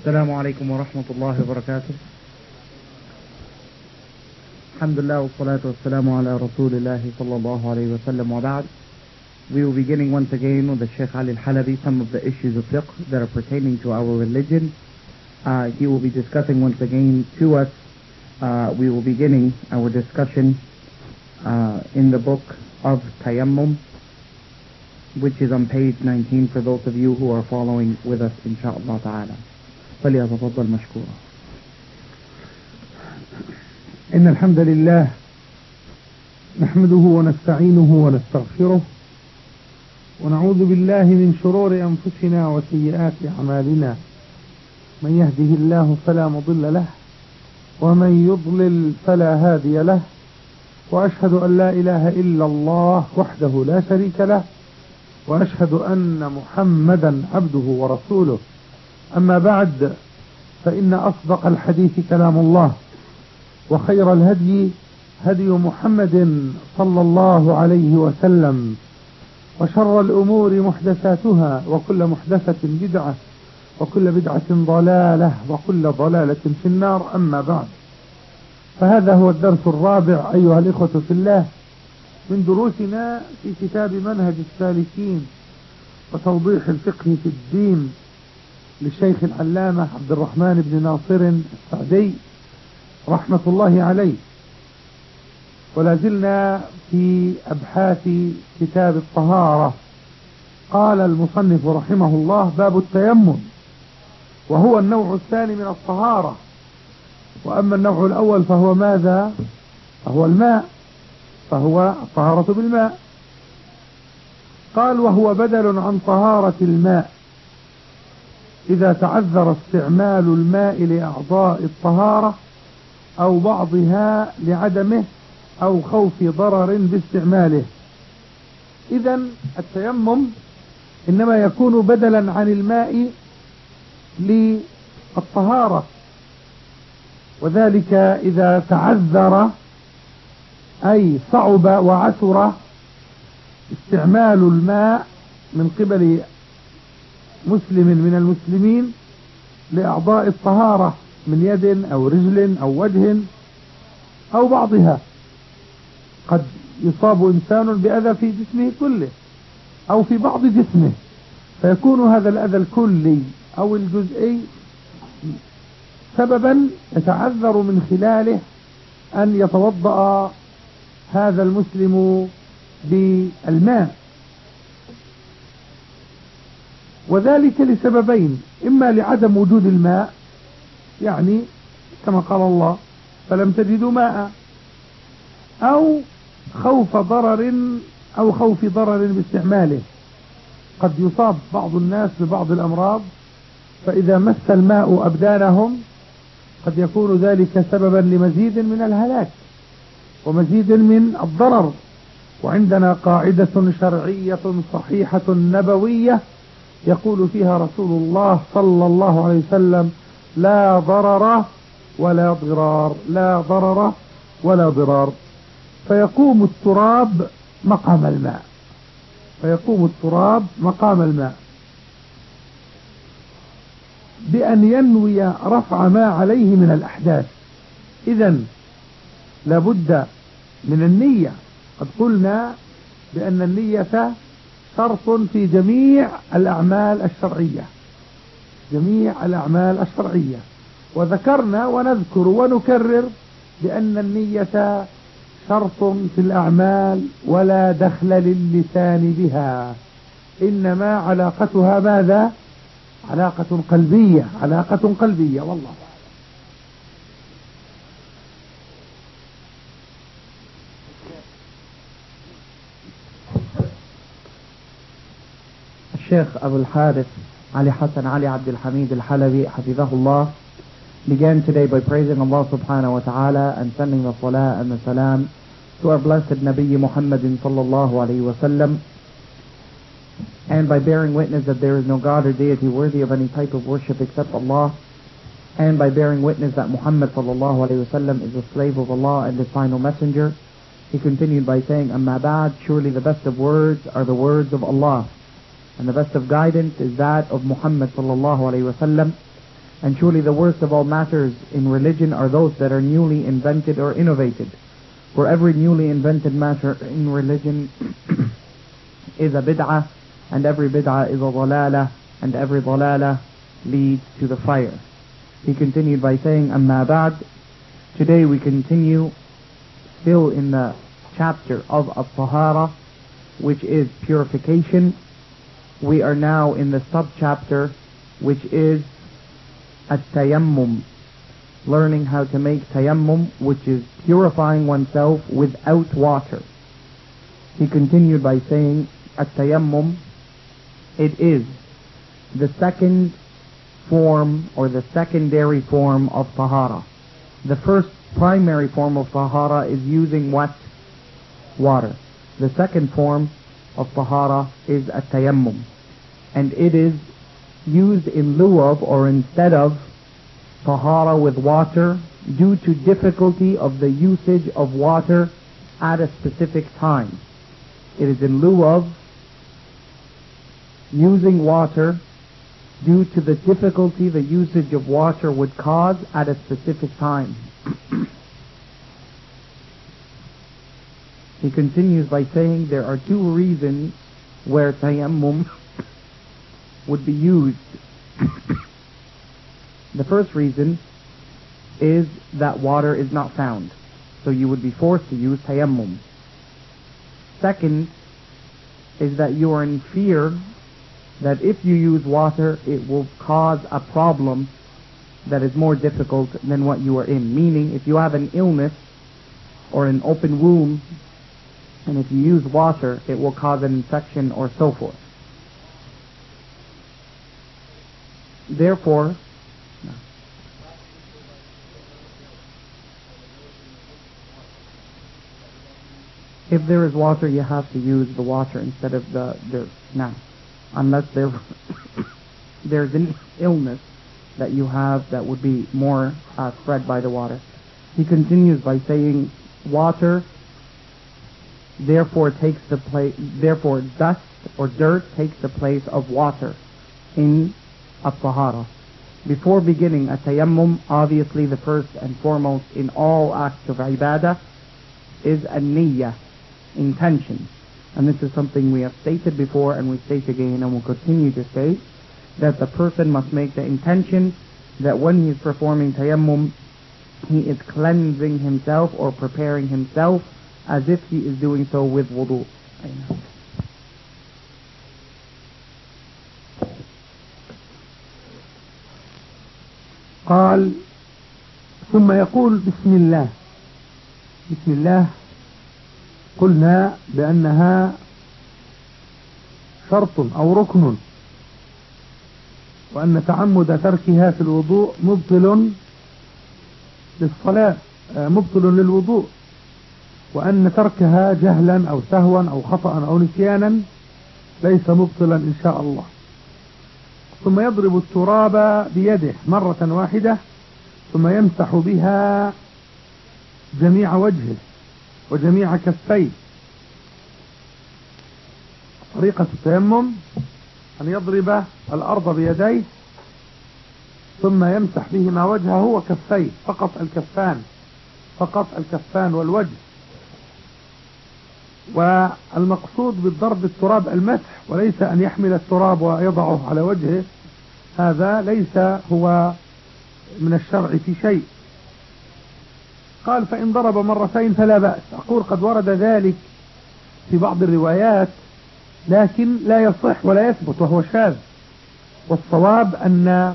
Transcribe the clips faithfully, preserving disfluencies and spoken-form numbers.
السلام عليكم ورحمة الله وبركاته. الحمد لله والصلاة والسلام على رسول الله صلى الله عليه وسلم وبعد. We will be beginning once again with the Sheikh Ali Al-Halabi some of the issues of fiqh that are pertaining to our religion. Uh, he will be discussing once again to us. Uh, we will be beginning our discussion uh, in the book of Tayammum, which is on page nineteen for those of you who are following with us, inshaAllah ta'ala. فليتفضل مشكورا. إن الحمد لله نحمده ونستعينه ونستغفره ونعوذ بالله من شرور أنفسنا وسيئات أعمالنا، من يهده الله فلا مضل له ومن يضلل فلا هادي له، وأشهد أن لا إله إلا الله وحده لا شريك له، وأشهد أن محمدا عبده ورسوله. أما بعد، فإن أصدق الحديث كلام الله، وخير الهدي هدي محمد صلى الله عليه وسلم، وشر الأمور محدثاتها، وكل محدثة بدعة، وكل بدعة ضلالة، وكل ضلالة في النار. أما بعد، فهذا هو الدرس الرابع أيها الإخوة في الله من دروسنا في كتاب منهج السالكين وتوضيح الفقه في الدين للشيخ العلامة عبد الرحمن بن ناصر السعدي رحمة الله عليه. ولا زلنا في أبحاث كتاب الطهارة. قال المصنف رحمه الله: باب التيمم، وهو النوع الثاني من الطهارة. وأما النوع الأول فهو ماذا؟ فهو الماء، فهو الطهارة بالماء. قال: وهو بدل عن طهارة الماء إذا تعذر استعمال الماء لأعضاء الطهارة أو بعضها لعدمه أو خوف ضرر باستعماله. إذن التيمم إنما يكون بدلا عن الماء للطهارة، وذلك إذا تعذر أي صعب وعسر استعمال الماء من قبل مسلم من المسلمين لأعضاء الطهارة من يد أو رجل أو وجه أو بعضها. قد يصاب إنسان بأذى في جسمه كله أو في بعض جسمه، فيكون هذا الأذى الكلي أو الجزئي سببا يتعذر من خلاله أن يتوضأ هذا المسلم بالماء، وذلك لسببين: إما لعدم وجود الماء، يعني كما قال الله: فلم تجدوا ماء، أو خوف ضرر أو خوف ضرر باستعماله. قد يصاب بعض الناس ببعض الأمراض، فإذا مس الماء أبدانهم قد يكون ذلك سببا لمزيد من الهلاك ومزيد من الضرر. وعندنا قاعدة شرعية صحيحة نبوية يقول فيها رسول الله صلى الله عليه وسلم: لا ضرر ولا ضرار، لا ضرر ولا ضرار. فيقوم التراب مقام الماء، فيقوم التراب مقام الماء بأن ينوي رفع ما عليه من الأحداث. إذن لابد من النية. قد قلنا بأن النية شرط في جميع الأعمال الشرعية، جميع الأعمال الشرعية. وذكرنا ونذكر ونكرر بأن النية شرط في الأعمال ولا دخل للسان بها، إنما علاقتها ماذا؟ علاقة قلبية، علاقة قلبية. والله أعلم. Sheikh Abu al-Harith Ali Hassan Ali Abdul Hamid al-Halabi Hafizahullah began today by praising Allah subhanahu wa ta'ala and sending the salah and the salam to our blessed Nabi Muhammad sallallahu alayhi wa sallam, and by bearing witness that there is no God or deity worthy of any type of worship except Allah, and by bearing witness that Muhammad sallallahu alayhi wa sallam is the slave of Allah and his final messenger. He continued by saying, Amma ba'd, surely the best of words are the words of Allah, and the best of guidance is that of Muhammad sallallahu alayhi wa sallam. And truly the worst of all matters in religion are those that are newly invented or innovated. For every newly invented matter in religion is a bid'ah, and every bid'ah is a dalalah, and every dalalah leads to the fire. He continued by saying, Amma ba'd, today we continue still in the chapter of At-Tahara, which is purification. We are now in the sub-chapter, which is At-Tayammum, learning how to make tayammum, which is purifying oneself without water. He continued by saying, At-Tayammum, it is the second form or the secondary form of Tahara. The first primary form of Tahara is using what? Water. The second form of Tahara is At-Tayammum, and it is used in lieu of or instead of Tahara with water due to difficulty of the usage of water at a specific time. It is in lieu of using water due to the difficulty the usage of water would cause at a specific time. He continues by saying there are two reasons where tayammum would be used. The first reason is that water is not found, so you would be forced to use tayammum. Second is that you are in fear that if you use water it will cause a problem that is more difficult than what you are in. Meaning, if you have an illness or an open wound, and if you use water it will cause an infection or so forth. Therefore, if there is water you have to use the water instead of the dirt. Now, unless there there's an illness that you have that would be more uh, spread by the water. He continues by saying water therefore takes the place, therefore dust or dirt takes the place of water in At-Tahara. Before beginning a tayammum, obviously the first and foremost in all acts of ibadah is an-niyyah, intention. And this is something we have stated before and we state again and will continue to state, that the person must make the intention that when he is performing tayammum he is cleansing himself or preparing himself as if he is doing so with wudu. قال ثم يقول بسم الله. بسم الله قلنا بأنها شرط أو ركن، وأن تعمد تركها في الوضوء مبطل للصلاة، مبطل للوضوء، وأن تركها جهلا أو سهوا أو خطأ أو نسيانا ليس مبطلا إن شاء الله. ثم يضرب التراب بيده مرة واحدة ثم يمسح بها جميع وجهه وجميع كفيه. طريقة التيمم أن يضرب الأرض بيديه ثم يمسح بهما وجهه وكفيه، فقط الكفان، فقط الكفان والوجه. والمقصود بالضرب التراب المسح، وليس أن يحمل التراب ويضعه على وجهه، هذا ليس هو من الشرع في شيء. قال فإن ضرب مرتين فلا بأس. أقول قد ورد ذلك في بعض الروايات لكن لا يصح ولا يثبت وهو شاذ، والصواب أن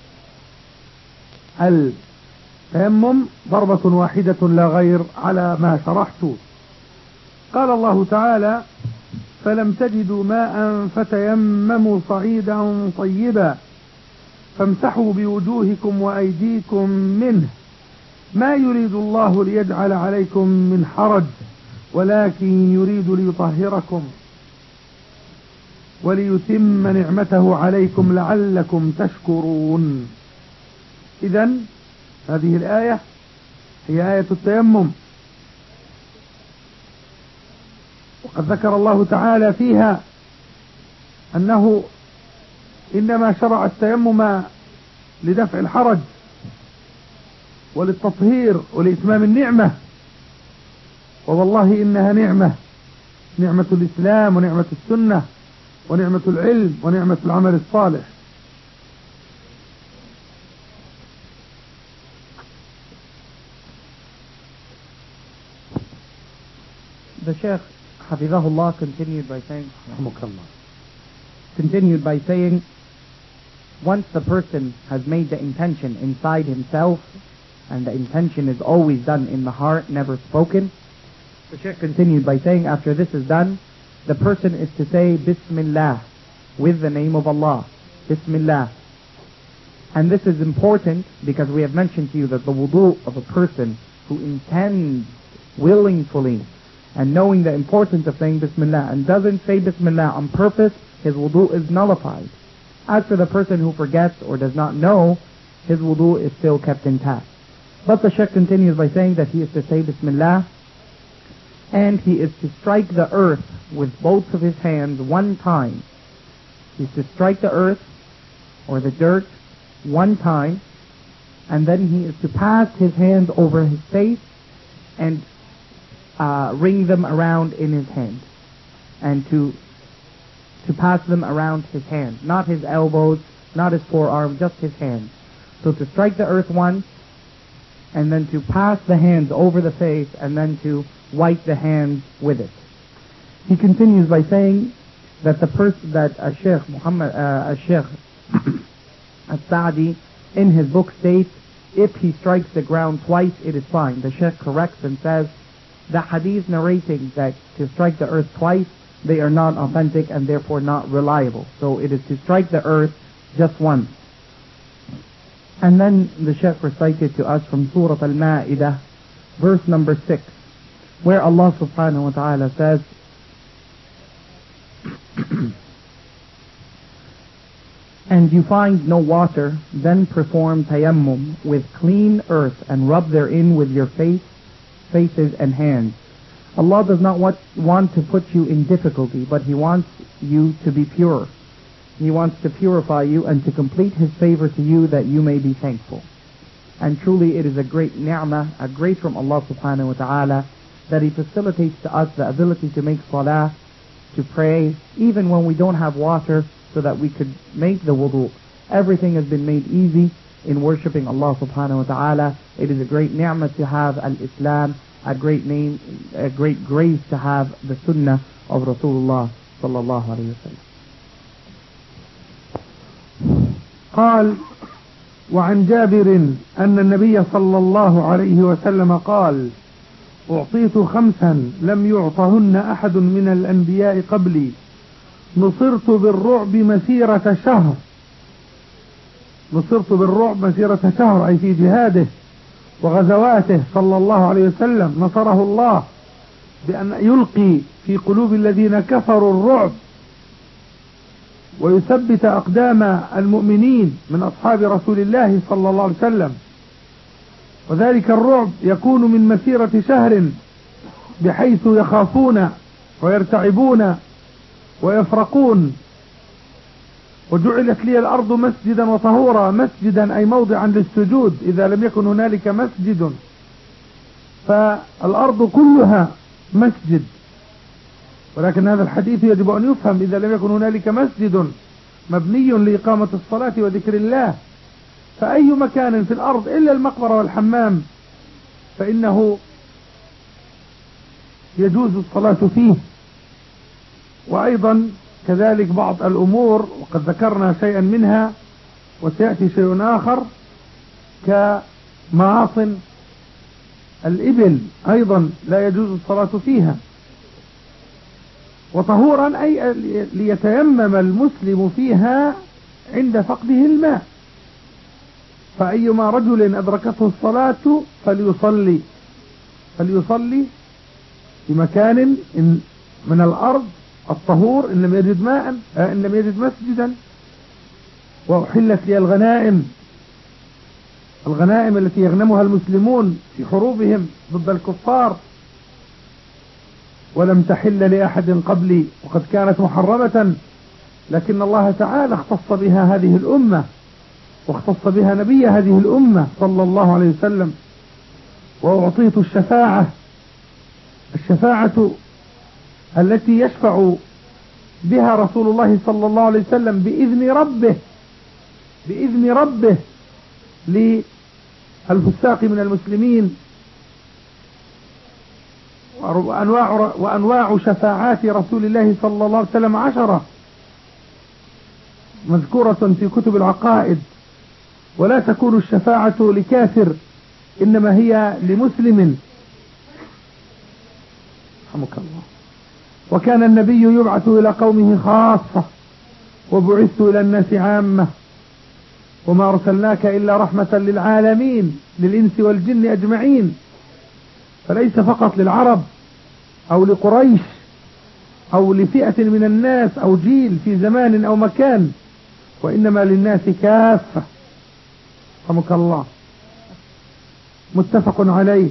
التيمم ضربة واحدة لا غير على ما شرحت. قال الله تعالى فلم تجدوا ماء فتيمموا صعيدا طيبا فامسحوا بوجوهكم وأيديكم منه ما يريد الله ليجعل عليكم من حرج ولكن يريد ليطهركم وليتم نعمته عليكم لعلكم تشكرون. إذن هذه الآية هي آية التيمم، وقد ذكر الله تعالى فيها أنه إنما شرع التيمم لدفع الحرج وللتطهير ولإتمام النعمة. ووالله إنها نعمة، نعمة الإسلام ونعمة السنة ونعمة العلم ونعمة العمل الصالح. The Shaykh Hafizahullah continued by saying continued by saying once the person has made the intention inside himself, and the intention is always done in the heart, never spoken, the Shaykh continued by saying after this is done, the person is to say Bismillah, with the name of Allah, Bismillah. And this is important because we have mentioned to you that the wudu of a person who intends willingly and knowing the importance of saying Bismillah and doesn't say Bismillah on purpose, his wudu is nullified. As for the person who forgets or does not know, his wudu is still kept intact. But the Shaykh continues by saying that he is to say Bismillah, and he is to strike the earth with both of his hands one time. He is to strike the earth or the dirt one time, and then he is to pass his hands over his face and uh, ring them around in his hand, and to to pass them around his hand, not his elbows, not his forearm, just his hands. So to strike the earth once, and then to pass the hands over the face, and then to wipe the hands with it. He continues by saying that the person that a Sheikh Muhammad, uh, a Sheikh Al-Sa'di in his book states, if he strikes the ground twice, it is fine. The Sheikh corrects and says the hadith narrating that to strike the earth twice, they are not authentic and therefore not reliable. So it is to strike the earth just once. And then the Shaykh recited to us from Surah Al-Ma'idah, verse number six, where Allah subhanahu wa ta'ala says, and you find no water, then perform tayammum with clean earth and rub therein with your face, faces and hands. Allah does not want, want to put you in difficulty, but He wants you to be pure. He wants to purify you and to complete His favor to you that you may be thankful. And truly it is a great ni'mah, a grace from Allah subhanahu wa ta'ala, that He facilitates to us the ability to make salah, to pray, even when we don't have water, so that we could make the wudu. Everything has been made easy in worshipping Allah subhanahu wa ta'ala. It is a great ni'mah to have al-Islam, a great name, a great grace to have the sunnah of Rasulullah sallallahu alayhi wa sallam. قال وعن جابر أن النبي صلى الله عليه وسلم قال أعطيت خمسا لم يعطهن أحد من الأنبياء قبلي نصرت بالرعب مسيرة شهر نصرت بالرعب مسيرة شهر أي في جهاده وغزواته صلى الله عليه وسلم نصره الله بأن يلقي في قلوب الذين كفروا الرعب ويثبت أقدام المؤمنين من أصحاب رسول الله صلى الله عليه وسلم. وذلك الرعب يكون من مسيرة شهر بحيث يخافون ويرتعبون ويفرقون. وجعلت لي الأرض مسجدا وطهورا، مسجدا أي موضعا للسجود إذا لم يكن هنالك مسجد، فالأرض كلها مسجد. ولكن هذا الحديث يجب أن يفهم إذا لم يكن هنالك مسجد مبني لإقامة الصلاة وذكر الله، فأي مكان في الأرض إلا المقبرة والحمام فإنه يجوز الصلاة فيه. وأيضا كذلك بعض الأمور وقد ذكرنا شيئا منها وسيأتي شيء آخر كمعاصن الإبل أيضا لا يجوز الصلاة فيها. وطهورا أي ليتيمم المسلم فيها عند فقده الماء، فأيما رجل أدركته الصلاة فليصلي فليصلي في مكان من الأرض الطهور إن لم يجد ماء إن لم يجد مسجدا. وأحلت لي الغنائم الغنائم التي يغنمها المسلمون في حروبهم ضد الكفار ولم تحل لأحد قبلي وقد كانت محرمة، لكن الله تعالى اختص بها هذه الأمة واختص بها نبي هذه الأمة صلى الله عليه وسلم، وأعطيت الشفاعة الشفاعة التي يشفع بها رسول الله صلى الله عليه وسلم بإذن ربه بإذن ربه للفساق من المسلمين. وأنواع, وأنواع شفاعات رسول الله صلى الله عليه وسلم عشرة مذكورة في كتب العقائد، ولا تكون الشفاعة لكافر، إنما هي لمسلم. رحمك الله. وكان النبي يبعث إلى قومه خاصة، وبعثت إلى الناس عامة، وما أرسلناك إلا رحمة للعالمين، للإنس والجن أجمعين، فليس فقط للعرب أو لقريش أو لفئة من الناس أو جيل في زمان أو مكان، وإنما للناس كافة. رحمك الله. متفق عليه.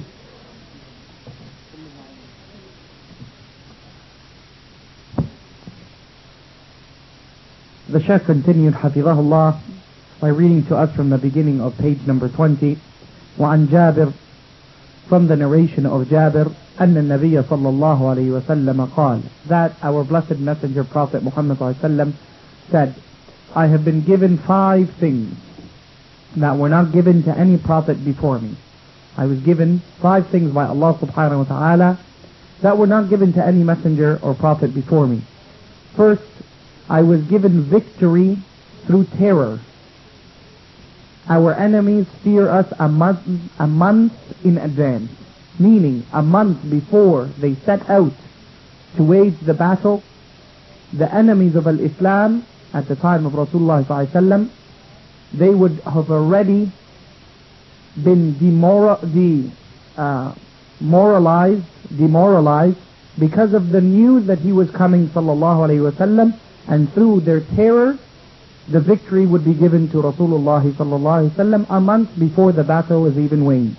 The Shaykh continued, Hafizahullah, by reading to us from the beginning of page number twenty. وعن جابر, from the narration of Jabir, أن النبي صلى الله عليه وسلم قال, that our blessed messenger Prophet Muhammad صلى الله عليه وسلم said, I have been given five things that were not given to any prophet before me. I was given five things by Allah subhanahu wa ta'ala that were not given to any messenger or prophet before me. First, I was given victory through terror. Our enemies fear us a month, a month in advance, meaning a month before they set out to wage the battle. The enemies of Al-Islam at the time of Rasulullah sallallahu alaihi wasallam, they would have already been demoral, de, uh, moralized, demoralized because of the news that he was coming sallallahu alaihi wasallam, and through their terror the victory would be given to Rasulullah sallallahu alaihi wasallam a month before the battle was even waged.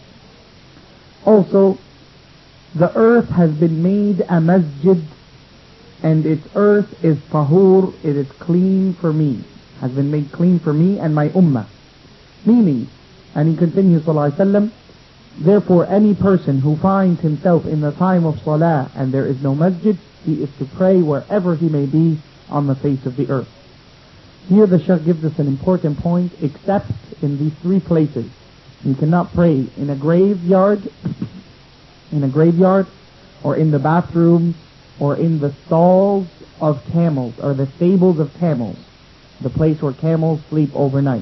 Also, the earth has been made a masjid, and its earth is tahur, it is clean for me, has been made clean for me and my ummah. Meaning, and he continues sallallahu alaihi wasallam, therefore any person who finds himself in the time of salah and there is no masjid, he is to pray wherever he may be on the face of the earth. Here the Shaykh gives us an important point, except in these three places. You cannot pray in a graveyard, in a graveyard, or in the bathroom, or in the stalls of camels, or the stables of camels, the place where camels sleep overnight.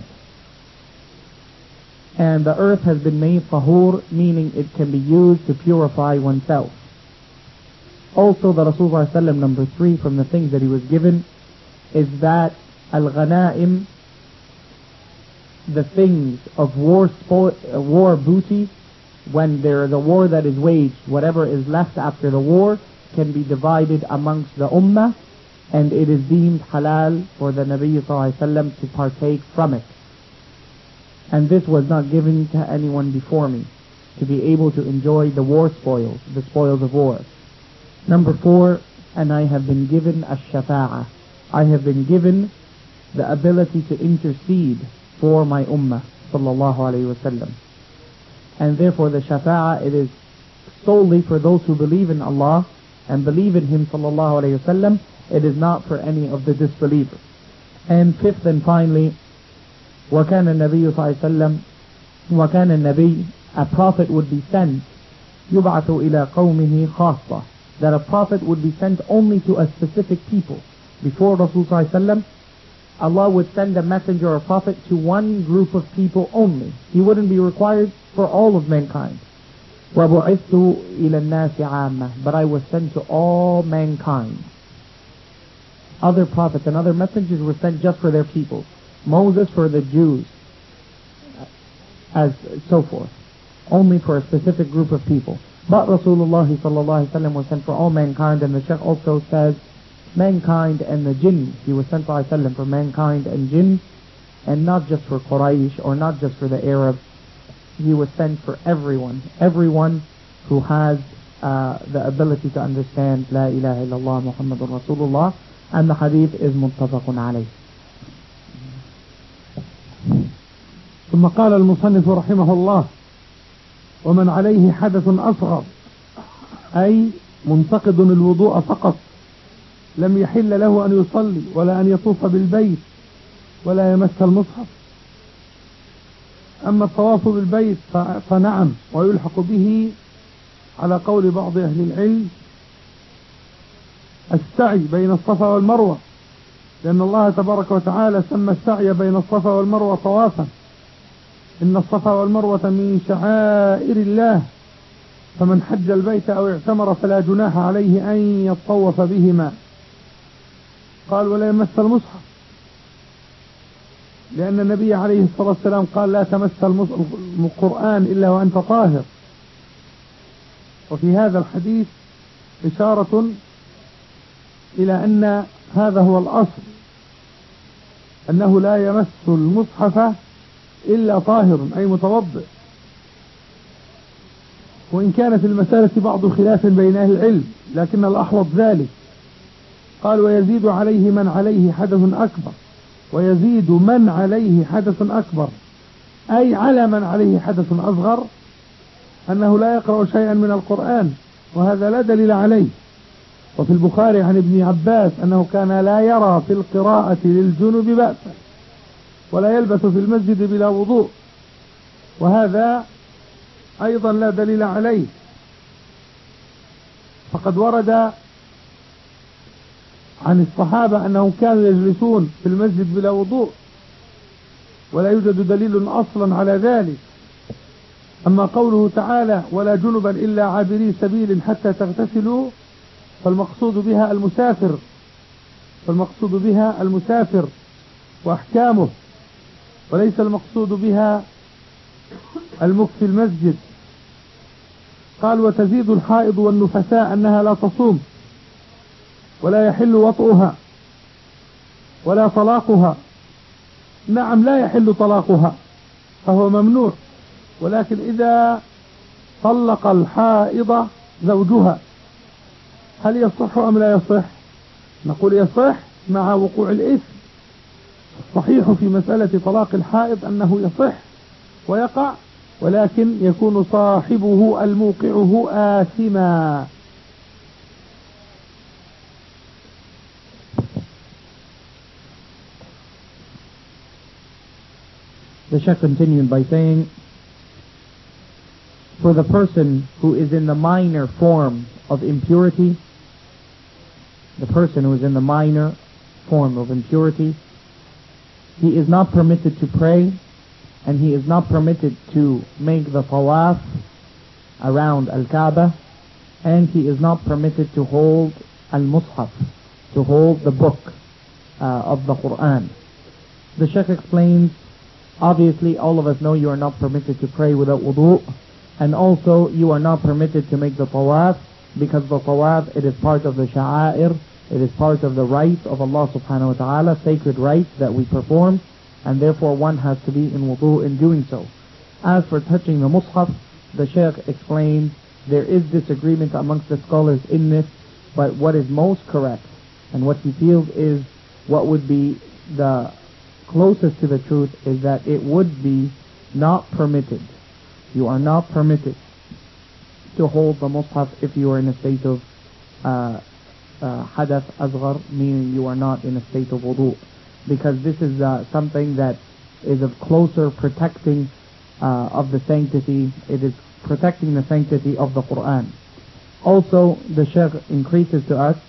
And the earth has been made tahur, meaning it can be used to purify oneself. Also, the Rasulullah sallallahu alaihi wasallam, number three from the things that he was given, is that al-ghanaim, the things of war spo- uh, war booty, when there is a war that is waged, whatever is left after the war can be divided amongst the ummah, and it is deemed halal for the Nabi sallallahu alaihi wasallam to partake from it. And this was not given to anyone before me, to be able to enjoy the war spoils, the spoils of war. Number four, and I have been given a shafa'ah. I have been given the ability to intercede for my ummah sallallahu alayhi wasallam. And therefore the shafa'ah, it is solely for those who believe in Allah and believe in Him sallallahu alayhi wasallam. It is not for any of the disbelievers. And fifth and finally, وَكَانَ النَّبِيُّ صلى الله عليه وسلم وَكَانَ النَّبِيُّ, a prophet would be sent, يُبْعَثُ إِلَى قَوْمِهِ خَاصَّةً, that a prophet would be sent only to a specific people. Before Rasul sallallahu alaihi wasallam, Allah would send a messenger or prophet to one group of people only. He wouldn't be required for all of mankind. وَبُعِثْتُ إِلَى النَّاسِ عَامَّةً, but I was sent to all mankind. Other prophets and other messengers were sent just for their people. Moses for the Jews, as so forth, only for a specific group of people. But Rasulullah sallallahu alaihi wasallam was sent for all mankind, and the Shaykh also says mankind and the jinn. He was sent sallallahu alaihi wasallam for mankind and jinn, and not just for Quraysh or not just for the Arabs. He was sent for everyone, everyone who has uh, the ability to understand La ilaha illallah Muhammadur Rasulullah, and the hadith is muttafaqun alayh. ثم قال المصنف رحمه الله: ومن عليه حدث أصغر، أي منتقد الوضوء فقط، لم يحل له أن يصلي ولا أن يطوف بالبيت ولا يمس المصحف. أما الطواف بالبيت فنعم، ويلحق به على قول بعض أهل العلم السعي بين الصفا والمروة، لأن الله تبارك وتعالى سمى السعي بين الصفا والمروة طوافا. إن الصفا والمروة من شعائر الله، فمن حج البيت أو اعتمر فلا جناح عليه أن يطوف بهما. قال: ولا يمس المصحف، لأن النبي عليه الصلاة والسلام قال: لا تمس القرآن إلا وأنت طاهر. وفي هذا الحديث إشارة إلى أن هذا هو الأصل، أنه لا يمس المصحف إلا طاهر أي متوضئ. وإن كان في المسألة بعض خلاف بين أهل العلم، لكن الأحوط ذلك. قال: ويزيد عليه من عليه حدث أكبر. ويزيد من عليه حدث أكبر أي على من عليه حدث أصغر أنه لا يقرأ شيئا من القرآن، وهذا لا دليل عليه. وفي البخاري عن ابن عباس أنه كان لا يرى في القراءة للجنب بأسا، ولا يلبث في المسجد بلا وضوء، وهذا أيضا لا دليل عليه. فقد ورد عن الصحابة أنهم كانوا يجلسون في المسجد بلا وضوء، ولا يوجد دليل أصلا على ذلك. أما قوله تعالى: ولا جنبا إلا عابري سبيل حتى تغتسلوا، فالمقصود بها المسافر، فالمقصود بها المسافر وأحكامه، وليس المقصود بها المكث في المسجد. قال: وتزيد الحائض والنفساء أنها لا تصوم، ولا يحل وطئها ولا طلاقها. نعم، لا يحل طلاقها، فهو ممنوع، ولكن إذا طلق الحائض زوجها هل يصح أم لا يصح؟ نقول يصح مع وقوع الإثم. الصحيح في مسألة طلاق الحائض أنه يصح ويقع، ولكن يكون صاحبه الموقعه آثما. The Shaykh continued by saying, for the person who is in the minor form of impurity, the person who is in the minor form of impurity, he is not permitted to pray, and he is not permitted to make the tawaf around Al-Kaaba, and he is not permitted to hold Al-Mus'haf, to hold the book uh, of the Quran. The Shaykh explains, obviously all of us know you are not permitted to pray without wudu, and also you are not permitted to make the tawaf, because the tawaf, it is part of the sha'air, it is part of the rites of Allah subhanahu wa ta'ala, sacred rites that we perform, and therefore one has to be in wudu in doing so. As for touching the mushaf, the Shaykh explains there is disagreement amongst the scholars in this, but what is most correct and what he feels is what would be the closest to the truth is that it would be not permitted. You are not permitted to hold the mushaf if you are in a state of uh, uh, hadath asghar, meaning you are not in a state of wudu, because this is uh, something that is of closer protecting uh, of the sanctity. It is protecting the sanctity of the Quran. Also, the Shaykh increases to us,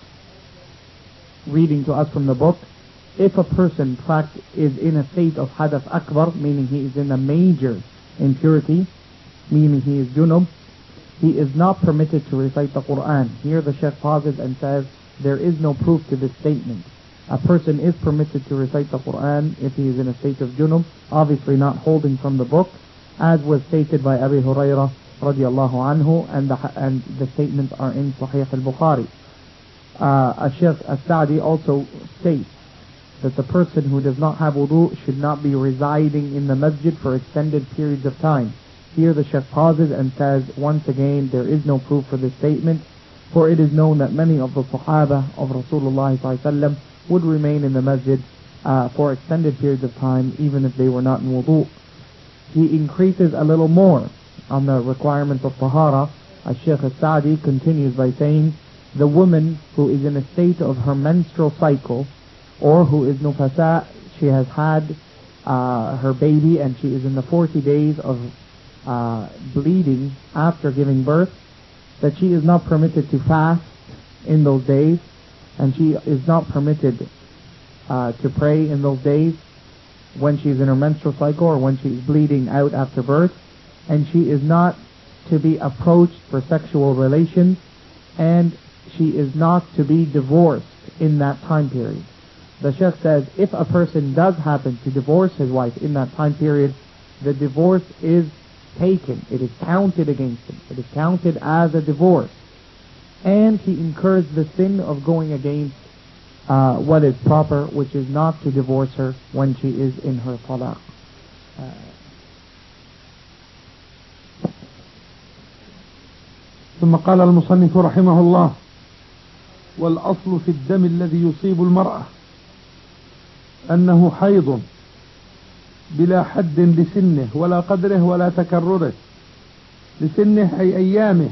reading to us from the book, if a person is in a state of hadath akbar, meaning he is in a major impurity, meaning he is junub, he is not permitted to recite the Quran. Here the Shaykh pauses and says there is no proof to this statement. A person is permitted to recite the Quran if he is in a state of junub, obviously not holding from the book, as was stated by Abu Hurairah radiallahu anhu, and the, and the statements are in Sahih al-Bukhari. Uh, Shaykh As-Sa'di also states that the person who does not have wudu should not be residing in the masjid for extended periods of time. Here the Shaykh pauses and says, once again, there is no proof for this statement, for it is known that many of the Sahaba of Rasulullah sallallahu alaihi wasallam would remain in the masjid uh, for extended periods of time, even if they were not in wudu. he increases a little more on the requirements of tahara. As Shaykh al-Sa'di continues by saying, the woman who is in a state of her menstrual cycle, or who is nufasa, she has had uh, her baby and she is in the forty days of uh, bleeding after giving birth, that she is not permitted to fast in those days, and she is not permitted uh, to pray in those days when she is in her menstrual cycle or when she is bleeding out after birth, and she is not to be approached for sexual relations, and she is not to be divorced in that time period. The Sheikh says if a person does happen to divorce his wife in that time period, the divorce is taken. It is counted against him. It is counted as a divorce. And he incurs the sin of going against uh, what is proper, which is not to divorce her when she is in her talaq. Uh, ثم قال المصنف رحمه الله: والأصل في الدم الذي يصيب المرأة أنه حيض بلا حد لسنه ولا قدره ولا تكرره. لسنه أي أيامه.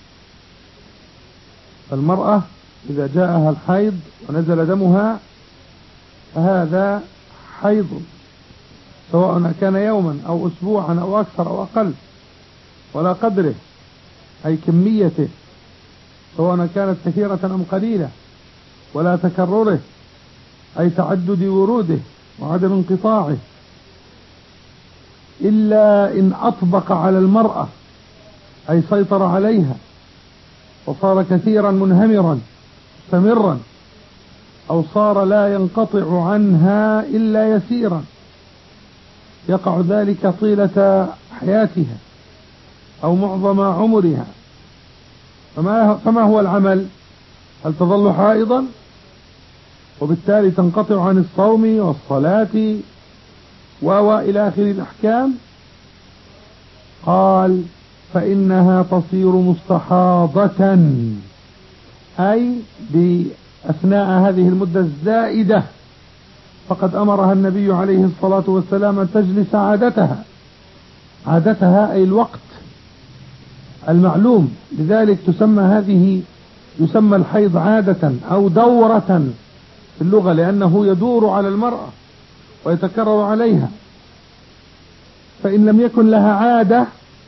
فالمرأة إذا جاءها الحيض ونزل دمها فهذا حيض، سواء كان يوما أو أسبوعا أو أكثر أو أقل، ولا قدره أي كميته، سواء كانت كثيرة أم قليلة، ولا تكرره أي تعدد وروده وعدم انقطاعه، إلا إن أطبق على المرأة أي سيطر عليها وصار كثيرا منهمرا مستمرا، أو صار لا ينقطع عنها إلا يسيرا، يقع ذلك طيلة حياتها أو معظم عمرها. فما, فما هو العمل؟ هل تظل حائضا وبالتالي تنقطع عن الصوم والصلاة وإلى آخر الأحكام؟ قال: فإنها تصير مستحاضة، أي بأثناء هذه المدة الزائدة، فقد أمرها النبي عليه الصلاة والسلام أن تجلس عادتها. عادتها أي الوقت المعلوم، لذلك تسمى هذه يسمى الحيض عادة أو دورة في اللغة، لأنه يدور على المرأة ويتكرر عليها. فإن لم يكن لها عادة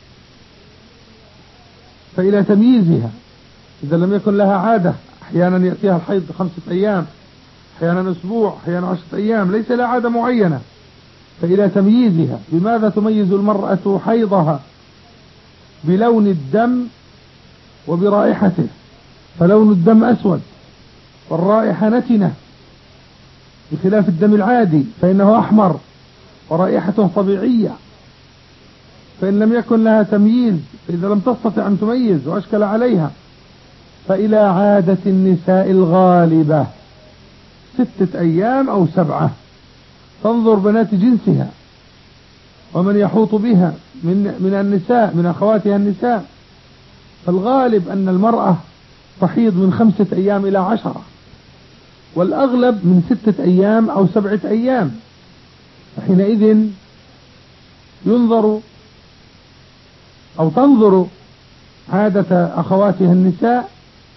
فإلى تمييزها. إذا لم يكن لها عادة، أحيانا يأتيها الحيض خمسة أيام، أحيانا أسبوع، أحيانا عشرة أيام، ليس لها عادة معينة، فإلى تمييزها. بماذا تميز المرأة حيضها؟ بلون الدم وبرائحته، فلون الدم أسود والرائحة نتنة، بخلاف الدم العادي فإنه أحمر ورائحته طبيعية. فإن لم يكن لها تمييز، فإذا لم تستطع أن تميز وأشكل عليها، فإلى عادة النساء الغالبة ستة أيام أو سبعة، تنظر بنات جنسها ومن يحوط بها من من النساء، من أخواتها النساء. فالغالب أن المرأة تحيض من خمسة أيام إلى عشرة، والأغلب من ستة أيام أو سبعة أيام. حينئذ ينظر أو تنظر عادة أخواتها النساء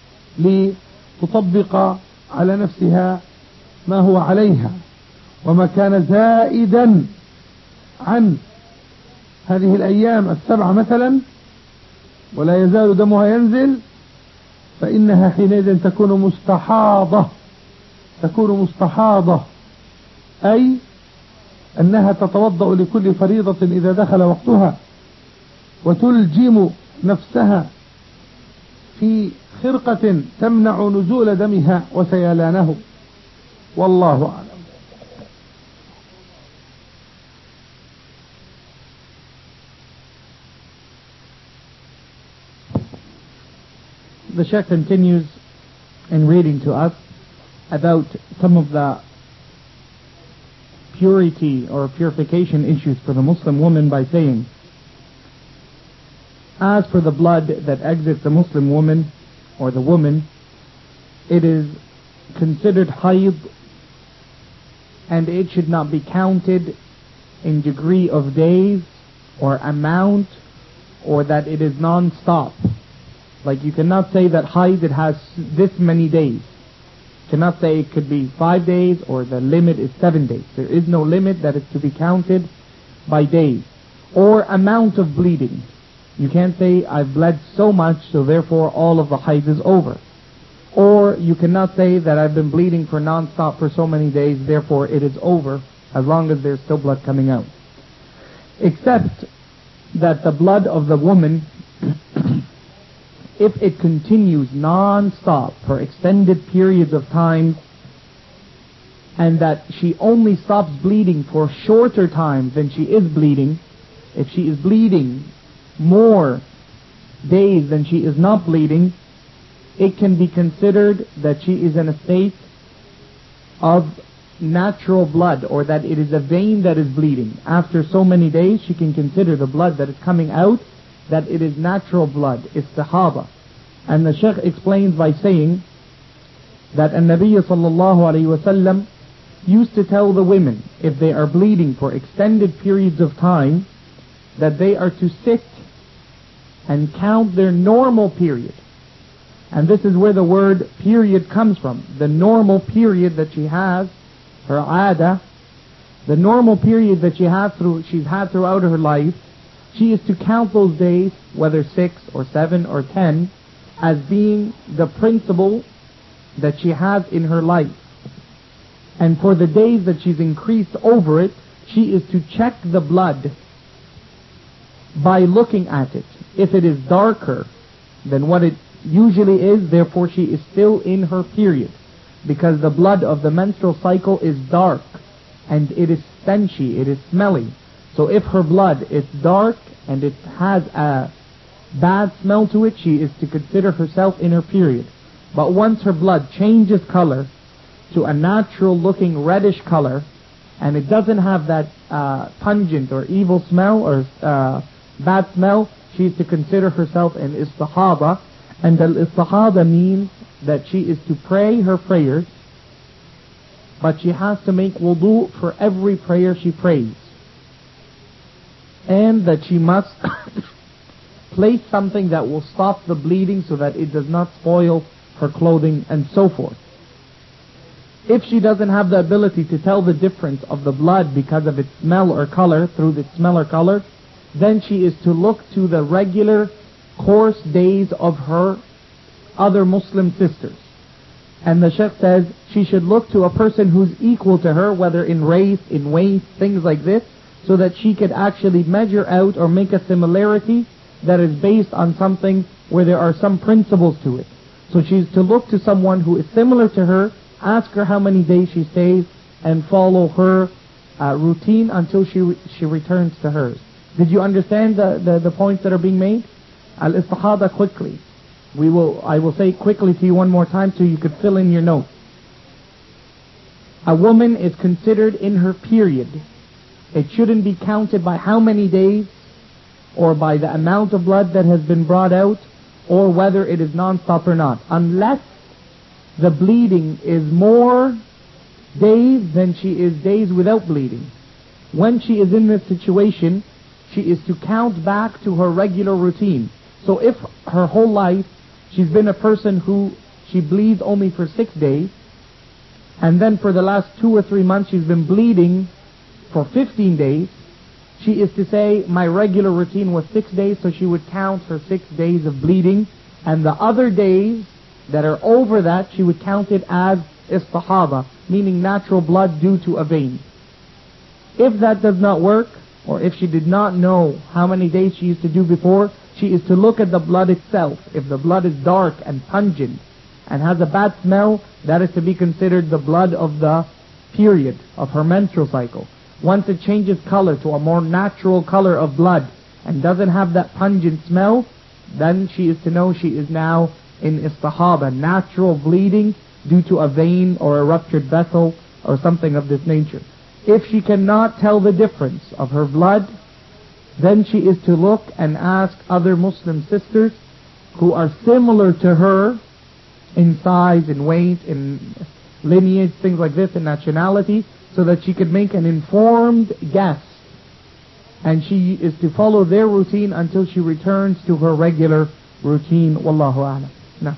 لتطبق على نفسها ما هو عليها، وما كان زائدا عن هذه الأيام السبعة مثلا ولا يزال دمها ينزل، فإنها حينئذ تكون مستحاضة. تكون مستحاضة أي أنها تتوضأ لكل فريضة إذا دخل وقتها، وتلجم نفسها في خرقة تمنع نزول دمها وسيلانه، والله أعلم. The Sheikh continues in reading to us about some of the purity or purification issues for the Muslim woman by saying, as for the blood that exits the Muslim woman or the woman, it is considered hayd, and it should not be counted in degree of days or amount, or that it is non-stop. Like you cannot say that hayd, it has this many days. You cannot say it could be five days or the limit is seven days. There is no limit that is to be counted by days. Or amount of bleeding. You can't say I've bled so much so therefore all of the hayd is over. Or you cannot say that I've been bleeding for non-stop for so many days, therefore it is over, as long as there's still blood coming out. Except that the blood of the woman, if it continues non-stop for extended periods of time, and that she only stops bleeding for shorter times than she is bleeding, if she is bleeding more days than she is not bleeding, it can be considered that she is in a state of natural blood, or that it is a vein that is bleeding. After so many days, she can consider the blood that is coming out, that it is natural blood, istihaba. And the Shaykh explains by saying that an-Nabiy sallallahu alayhi wa sallam used to tell the women, if they are bleeding for extended periods of time, that they are to sit and count their normal period. And this is where the word period comes from. The normal period that she has, her ada, the normal period that she has through, she's had throughout her life, she is to count those days, whether six or seven or ten, as being the principle that she has in her life. And for the days that she's increased over it, she is to check the blood by looking at it. If it is darker than what it usually is, therefore she is still in her period, because the blood of the menstrual cycle is dark and it is stenchy, it is smelly. So if her blood is dark and it has a bad smell to it, she is to consider herself in her period. But once her blood changes color to a natural looking reddish color, and it doesn't have that uh, pungent or evil smell or uh, bad smell, she is to consider herself in istihaba. And al-istihada means that she is to pray her prayers, but she has to make wudu for every prayer she prays. And that she must place something that will stop the bleeding so that it does not spoil her clothing and so forth. If she doesn't have the ability to tell the difference of the blood because of its smell or color, through the smell or color, then she is to look to the regular course days of her other Muslim sisters. And the Shaykh says she should look to a person who's equal to her, whether in race, in weight, things like this, so that she could actually measure out or make a similarity that is based on something where there are some principles to it. So she's to look to someone who is similar to her, ask her how many days she stays, and follow her uh, routine until she she returns to hers. Did you understand the, the, the points that are being made? Al-istihada, quickly. We will, I will say quickly to you one more time so you could fill in your notes. A woman is considered in her period. It shouldn't be counted by how many days, or by the amount of blood that has been brought out, or whether it is non-stop or not, unless the bleeding is more days than she is days without bleeding. When she is in this situation, she is to count back to her regular routine. So if her whole life she's been a person who she bleeds only for six days, and then for the last two or three months she's been bleeding for fifteen days, she is to say, my regular routine was six days, so she would count her six days of bleeding, and the other days that are over that, she would count it as istihaba, meaning natural blood due to a vein. If that does not work, or if she did not know how many days she used to do before, she is to look at the blood itself. If the blood is dark and pungent and has a bad smell, that is to be considered the blood of the period of her menstrual cycle. Once it changes color to a more natural color of blood and doesn't have that pungent smell, then she is to know she is now in istihaba, natural bleeding due to a vein or a ruptured vessel or something of this nature. If she cannot tell the difference of her blood, then she is to look and ask other Muslim sisters who are similar to her in size, in weight, in lineage, things like this, in nationality, so that she could make an informed guess and she is to follow their routine until she returns to her regular routine. Wallahu a'lam. Now.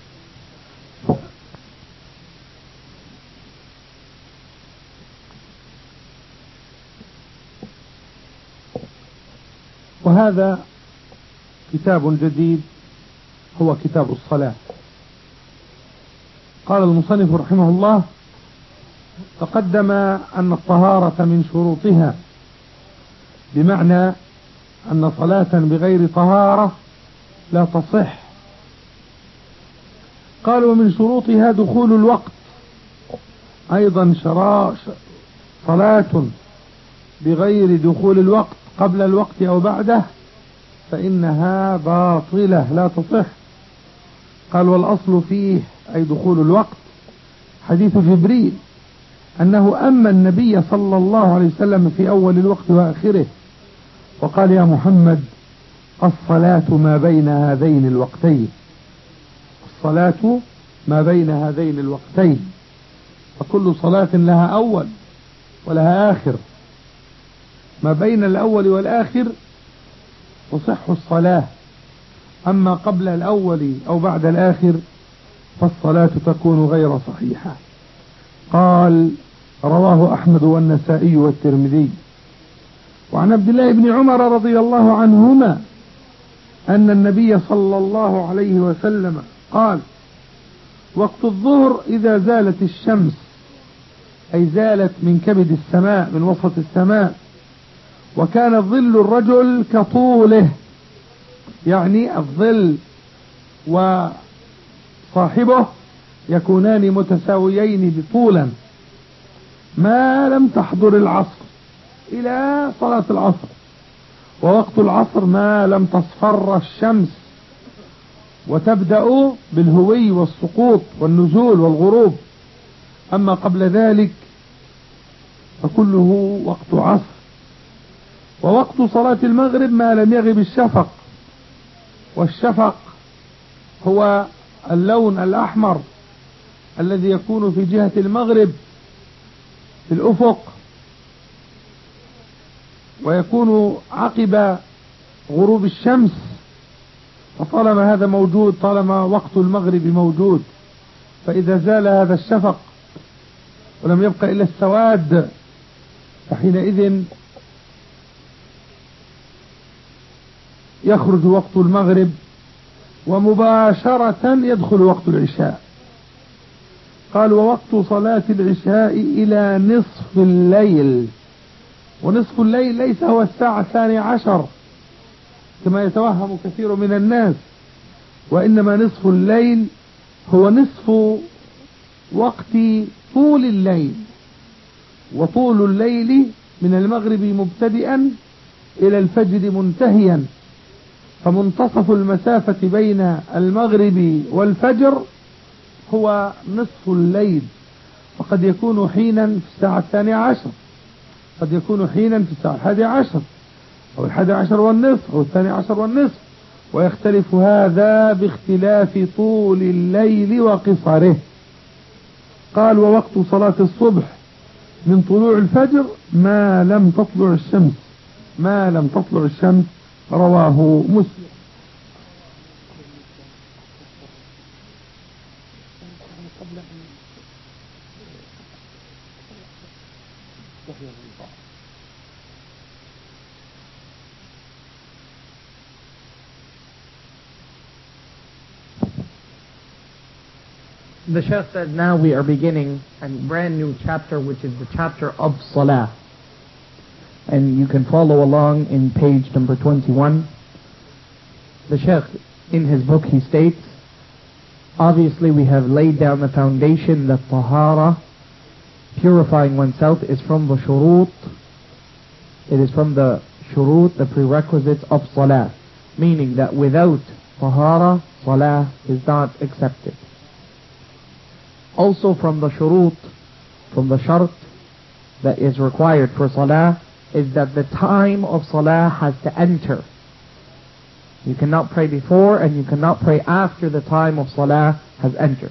وهذا كتاب جديد هو كتاب الصلاة. قال المصنف رحمه الله: تقدم أن الطهارة من شروطها، بمعنى أن صلاة بغير طهارة لا تصح. قال: ومن شروطها دخول الوقت، أيضا شراء صلاة بغير دخول الوقت قبل الوقت أو بعده فإنها باطلة لا تصح. قال: والأصل فيه أي دخول الوقت حديث جبريل أنه أما النبي صلى الله عليه وسلم في أول الوقت وآخره وقال: يا محمد الصلاة ما بين هذين الوقتين، الصلاة ما بين هذين الوقتين، فكل صلاة لها أول ولها آخر، ما بين الأول والآخر تصح الصلاة، أما قبل الأول أو بعد الآخر فالصلاة تكون غير صحيحة. قال: رواه أحمد والنسائي والترمذي. وعن عبد الله بن عمر رضي الله عنهما أن النبي صلى الله عليه وسلم قال: وقت الظهر إذا زالت الشمس، أي زالت من كبد السماء من وسط السماء، وكان ظل الرجل كطوله، يعني الظل وصاحبه يكونان متساويين بطولا، ما لم تحضر العصر إلى صلاة العصر، ووقت العصر ما لم تصفر الشمس وتبدأ بالهوي والسقوط والنزول والغروب، أما قبل ذلك فكله وقت عصر. ووقت صلاة المغرب ما لم يغب الشفق، والشفق هو اللون الأحمر الذي يكون في جهة المغرب في الأفق، ويكون عقب غروب الشمس، فطالما هذا موجود طالما وقت المغرب موجود، فإذا زال هذا الشفق ولم يبقى إلا السواد فحينئذ يخرج وقت المغرب ومباشرة يدخل وقت العشاء. قال: ووقت صلاة العشاء إلى نصف الليل، ونصف الليل ليس هو الساعة الثانية عشر كما يتوهم كثير من الناس، وإنما نصف الليل هو نصف وقت طول الليل، وطول الليل من المغرب مبتدئا إلى الفجر منتهيا، فمنتصف المسافة بين المغرب والفجر هو نصف الليل، وقد يكون حينا في الساعة الثانية عشر، قد يكون حينا في الساعة الحادية عشر أو الحادي عشر والنصف أو الثاني عشر والنصف، ويختلف هذا باختلاف طول الليل وقصره. قال: ووقت صلاة الصبح من طلوع الفجر ما لم تطلع الشمس، ما لم تطلع الشمس. رواه مسلم. The Shaykh said, now we are beginning a brand new chapter, which is the chapter of Salah. And you can follow along in page number twenty-one. The Shaykh, in his book, he states, obviously we have laid down the foundation that Tahara, purifying oneself, is from the shurut. It is from the shurut, the prerequisites of Salah. Meaning that without Tahara, Salah is not accepted. Also from the shurut, from the shart that is required for Salah, is that the time of Salah has to enter. You cannot pray before and you cannot pray after the time of Salah has entered.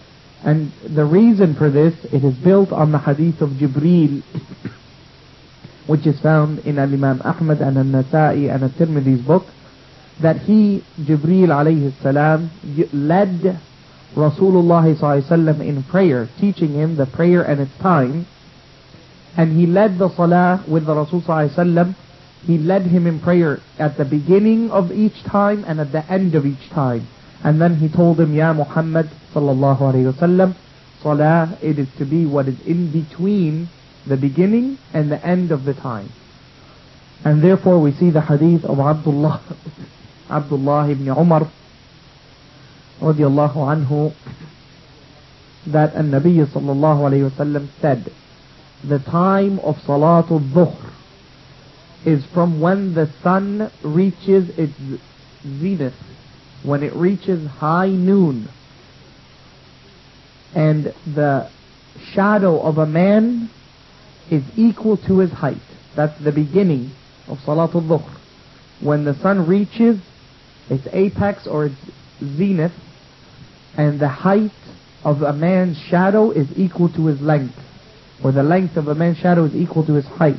And the reason for this, it is built on the hadith of Jibreel which is found in Al-Imam Ahmad and Al-Nasa'i and Al-Tirmidhi's book, that he, Jibreel alayhi salam, led Rasulullah sallallahu alayhi wasallam in prayer, teaching him the prayer and its time. And he led the salah with the Rasul sallallahu alayhi wasallam. He led him in prayer at the beginning of each time and at the end of each time. And then he told him, Ya Muhammad sallallahu alayhi wasallam, salah, it is to be what is in between the beginning and the end of the time. And therefore we see the hadith of Abdullah Abdullah ibn Umar radiallahu anhu, that an Nabi sallallahu alayhi wasallam said, the time of Salatul Dhuhr is from when the sun reaches its zenith, when it reaches high noon, and the shadow of a man is equal to his height. That's the beginning of Salatul Dhuhr. When the sun reaches its apex or its zenith, and the height of a man's shadow is equal to his length, or the length of a man's shadow is equal to his height.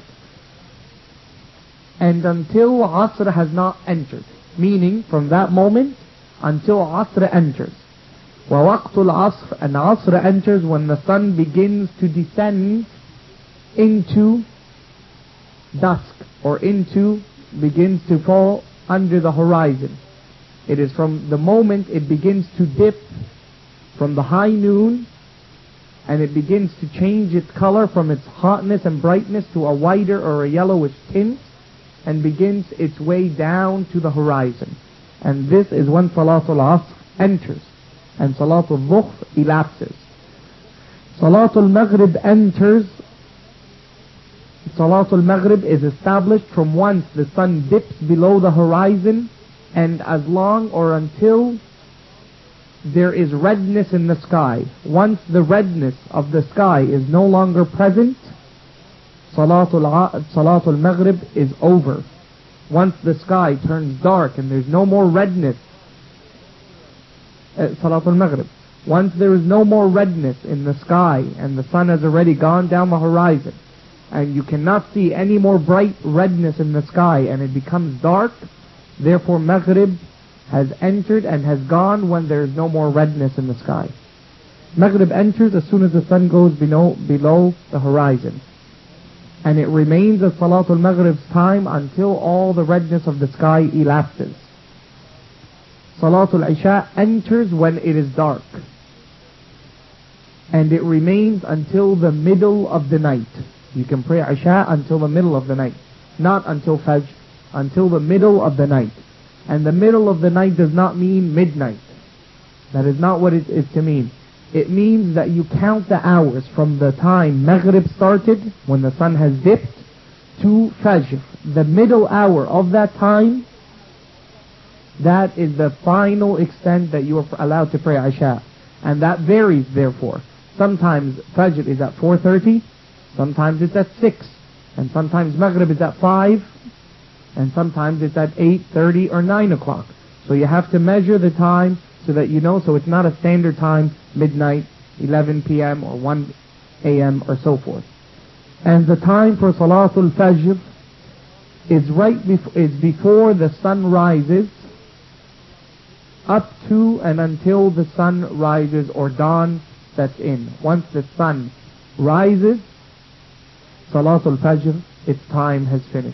And until Asr has not entered, meaning from that moment until Asr enters. وَوَقْتُ الْعَصْرِ, and Asr enters when the sun begins to descend into dusk, or into, begins to fall under the horizon. It is from the moment it begins to dip from the high noon, and it begins to change its color from its hotness and brightness to a whiter or a yellowish tint, and begins its way down to the horizon. And this is when Salatul Asr enters, and Salatul Dhuhr elapses. Salatul Maghrib enters. Salatul Maghrib is established from once the sun dips below the horizon, and as long or until there is redness in the sky. Once the redness of the sky is no longer present, Salatul, Salatul Maghrib is over. Once the sky turns dark and there's no more redness, uh, Salatul Maghrib, once there is no more redness in the sky and the sun has already gone down the horizon, and you cannot see any more bright redness in the sky, and it becomes dark, therefore Maghrib has entered and has gone when there is no more redness in the sky. Maghrib enters as soon as the sun goes below, below the horizon. And it remains at Salatul Maghrib's time until all the redness of the sky elapses. Salatul Isha enters when it is dark. And it remains until the middle of the night. You can pray Isha until the middle of the night. Not until Fajr. Until the middle of the night. And the middle of the night does not mean midnight. That is not what it is to mean. It means that you count the hours from the time Maghrib started, when the sun has dipped, to Fajr. The middle hour of that time, that is the final extent that you are allowed to pray Isha. And that varies therefore. Sometimes Fajr is at four thirty, sometimes it's at six, and sometimes Maghrib is at five, and sometimes it's at eight thirty or nine o'clock. So you have to measure the time so that you know, so it's not a standard time, midnight, eleven p.m. or one a.m. or so forth. And the time for Salatul Fajr is right bef- is before the sun rises, up to and until the sun rises or dawn sets in. Once the sun rises, Salatul Fajr, its time has finished.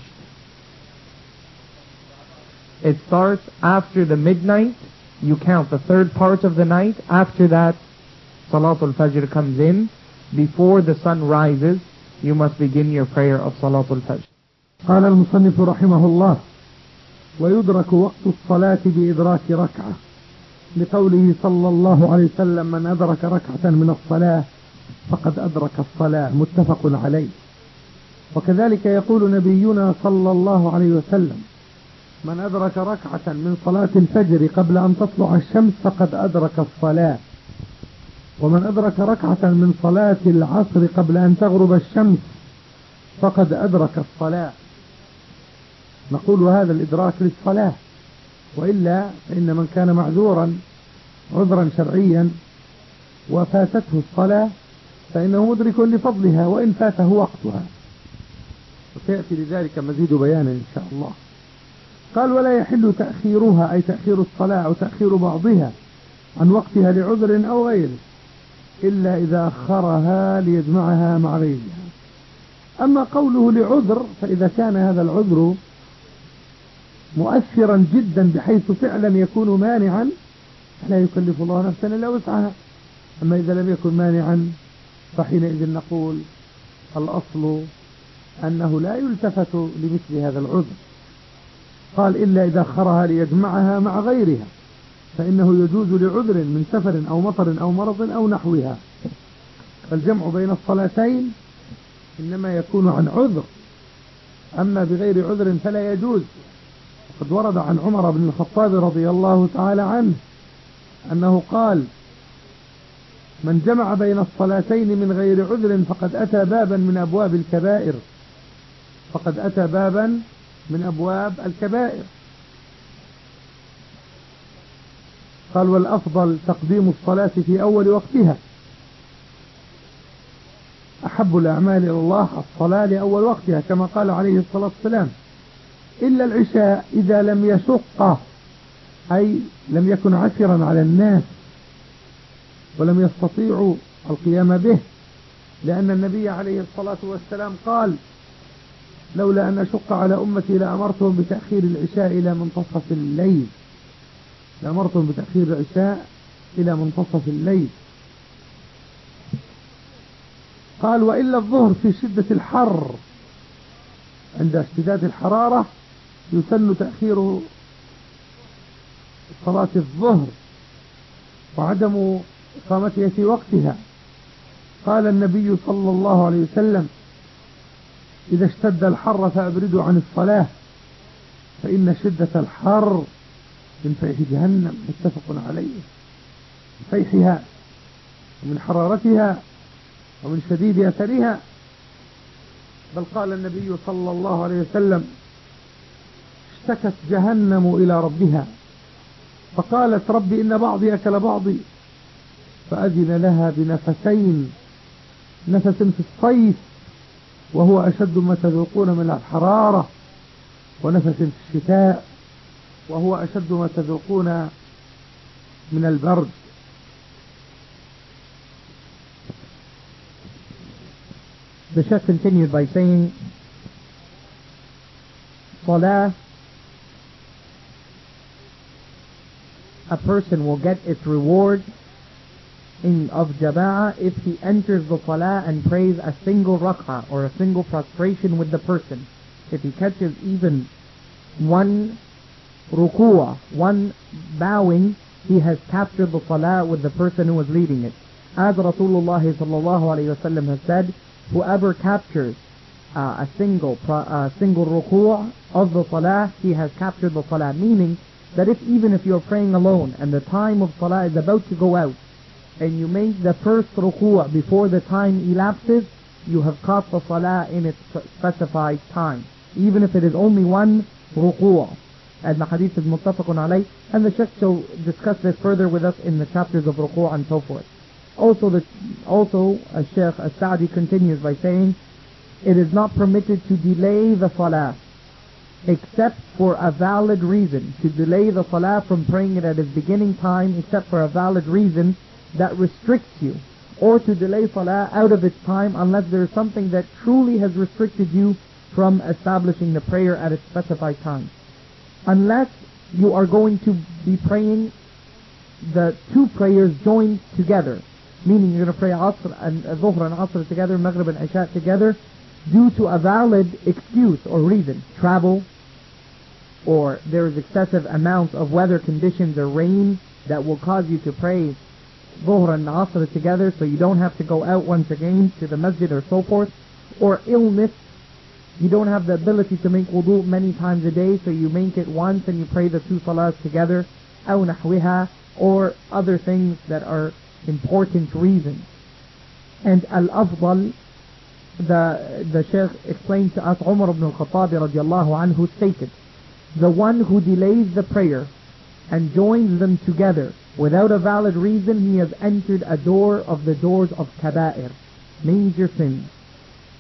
It starts after the midnight. You count the third part of the night. After that, Salatul Fajr comes in. Before the sun rises, you must begin your prayer of Salatul Fajr. قال المصنف رحمه الله: ويدرك وقت الصلاة بإدراك ركعة، لقوله صلى الله عليه وسلم: من أدرك ركعة من الصلاة فقد أدرك الصلاة، متفق عليه. وكذلك يقول نبينا صلى الله عليه وسلم: من أدرك ركعة من صلاة الفجر قبل أن تطلع الشمس فقد أدرك الصلاة، ومن أدرك ركعة من صلاة العصر قبل أن تغرب الشمس فقد أدرك الصلاة. نقول هذا الإدراك للصلاة، وإلا فإن من كان معذورا عذرا شرعيا وفاتته الصلاة فإنه مدرك لفضلها وإن فاته وقتها. وسيأتي لذلك مزيد بيان إن شاء الله. قال ولا يحل تأخيرها أي تأخير الصلاة أو تأخير بعضها عن وقتها لعذر أو غيره إلا إذا أخرها ليجمعها مع غيرها. أما قوله لعذر فإذا كان هذا العذر مؤثرا جدا بحيث فعلا يكون مانعا لا يكلف الله نفسا إلا وسعها. أما إذا لم يكن مانعا فحينئذ نقول الأصل أنه لا يلتفت لمثل هذا العذر. قال إلا إذا أخرها ليجمعها مع غيرها فإنه يجوز لعذر من سفر أو مطر أو مرض أو نحوها. فالجمع بين الصلاتين إنما يكون عن عذر، أما بغير عذر فلا يجوز. قد ورد عن عمر بن الخطاب رضي الله تعالى عنه أنه قال من جمع بين الصلاتين من غير عذر فقد أتى بابا من أبواب الكبائر فقد أتى بابا من أبواب الكبائر. قال والأفضل تقديم الصلاة في أول وقتها. أحب الأعمال إلى الله الصلاة لأول وقتها كما قال عليه الصلاة والسلام إلا العشاء إذا لم يشق أي لم يكن عسرا على الناس ولم يستطيعوا القيام به، لأن النبي عليه الصلاة والسلام قال لولا أن أشق على أمتي لأمرتهم بتأخير العشاء إلى منتصف الليل لأمرتهم بتأخير العشاء إلى منتصف الليل. قال وإلا الظهر في شدة الحر عند اشتداد الحرارة يسن تأخير صلاة الظهر وعدم إقامتها في وقتها. قال النبي صلى الله عليه وسلم إذا اشتد الحر فأبردوا عن الصلاة فإن شدة الحر من فيح جهنم متفق عليه، من فيحها ومن حرارتها ومن شديد أثرها. بل قال النبي صلى الله عليه وسلم اشتكت جهنم إلى ربها فقالت رب إن بعضي أكل بعضي فأذن لها بنفسين، نفس في الصيف وهو أشد ما تذوقون من الحرارة، ونفس في الشتاء وهو أشد ما تذوقون من البرد. The Shaykh continued by saying, Salah, a person will get its reward in, of Jama'ah if he enters the Salah and prays a single rak'ah or a single prostration with the person. If he catches even one ruku'ah, one bowing, he has captured the Salah with the person who was leading it. As Rasulullah sallallahu alayhi wa sallam has said, whoever captures uh, a single uh, single ruku' of the salah, he has captured the salah. Meaning that if even if you're praying alone and the time of salah is about to go out and you make the first ruku' before the time elapses, you have caught the salah in its specified time, even if it is only one ruku'. And the hadith is muttafaqun alayh, and the Shaykh shall discuss this further with us in the chapters of ruku' and so forth. Also, the, also uh, Shaykh As-Sa'di continues by saying, it is not permitted to delay the salah except for a valid reason, to delay the salah from praying it at its beginning time except for a valid reason that restricts you, or to delay salah out of its time unless there is something that truly has restricted you from establishing the prayer at its specified time. Unless you are going to be praying the two prayers joined together, meaning you're going to pray Asr and uh, Dhuhr and Asr together, Maghrib and Isha together, due to a valid excuse or reason, travel, or there is excessive amounts of weather conditions or rain that will cause you to pray Dhuhr and Asr together so you don't have to go out once again to the masjid or so forth, or illness, you don't have the ability to make wudu many times a day so you make it once and you pray the two salahs together, أو نحوها, or other things that are important reasons. And al-afdal, the the Shaykh explained to us, Umar ibn al-Khattab radiallahu anhu stated, the one who delays the prayer and joins them together without a valid reason, he has entered a door of the doors of kaba'ir, major sins.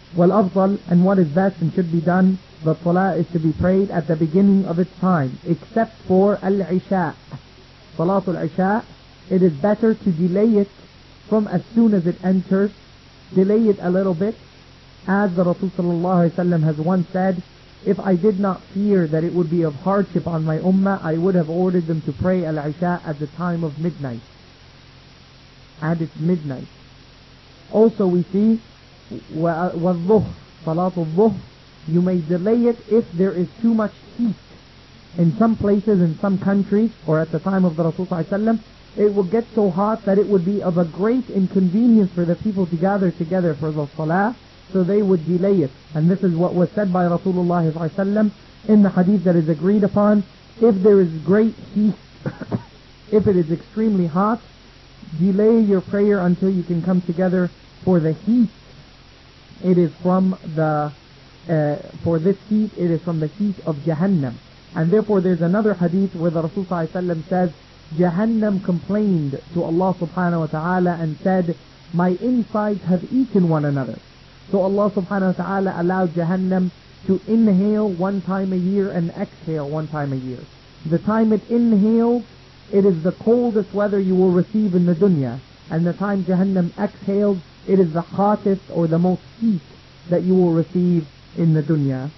والأفضل and what is best and should be done, the salah is to be prayed at the beginning of its time, except for al-isha. Salatul isha, it is better to delay it from as soon as it enters, delay it a little bit, as the Rasul sallallahu alaihi wasallam has once said, if I did not fear that it would be of hardship on my ummah, I would have ordered them to pray al-isha at the time of midnight. At its midnight. Also we see, وَالظُّهْرِ, Salatul Dhuhr, you may delay it if there is too much heat. In some places, in some countries, or at the time of the Rasul sallallahu alaihi wasallam, it will get so hot that it would be of a great inconvenience for the people to gather together for the salah, so they would delay it. And this is what was said by Rasulullah sallallahu alaihi wasallam in the hadith that is agreed upon. If there is great heat, if it is extremely hot, delay your prayer until you can come together, for the heat. It is from the, uh, for this heat, it is from the heat of Jahannam. And therefore there's another hadith where the Rasul sallallahu alaihi wasallam says, Jahannam complained to Allah subhanahu wa ta'ala and said, my insides have eaten one another. So Allah subhanahu wa ta'ala allowed Jahannam to inhale one time a year and exhale one time a year. The time it inhales, it is the coldest weather you will receive in the dunya. And the time Jahannam exhales, it is the hottest or the most heat that you will receive in the dunya.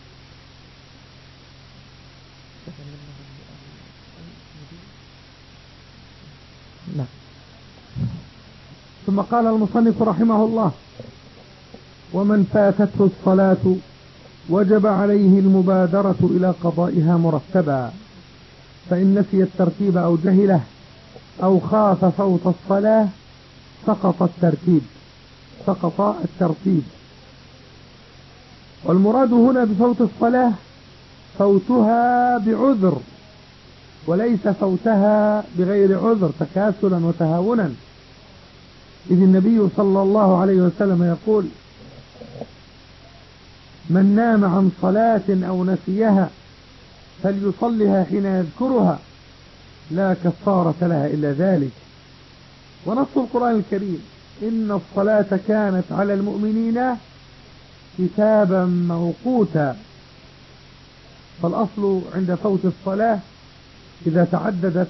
لا. ثم قال المصنف رحمه الله ومن فاتته الصلاة وجب عليه المبادرة إلى قضائها مرتبا فإن نسي الترتيب أو جهله أو خاف فوت الصلاة سقط الترتيب سقط الترتيب والمراد هنا بفوت الصلاة فوتها بعذر وليس فوتها بغير عذر تكاسلا وتهاونا إذ النبي صلى الله عليه وسلم يقول من نام عن صلاة أو نسيها فليصلها حين يذكرها لا كفارة لها إلا ذلك. ونص القرآن الكريم إن الصلاة كانت على المؤمنين كتابا موقوتا. فالأصل عند فوت الصلاة إذا تعددت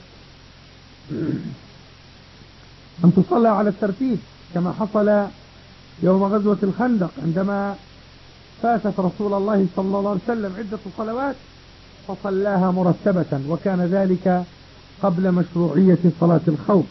أن تصلى على الترتيب كما حصل يوم غزوة الخندق عندما فاتت رسول الله صلى الله عليه وسلم عدة صلوات فصلاها مرتبة وكان ذلك قبل مشروعية صلاة الخوف.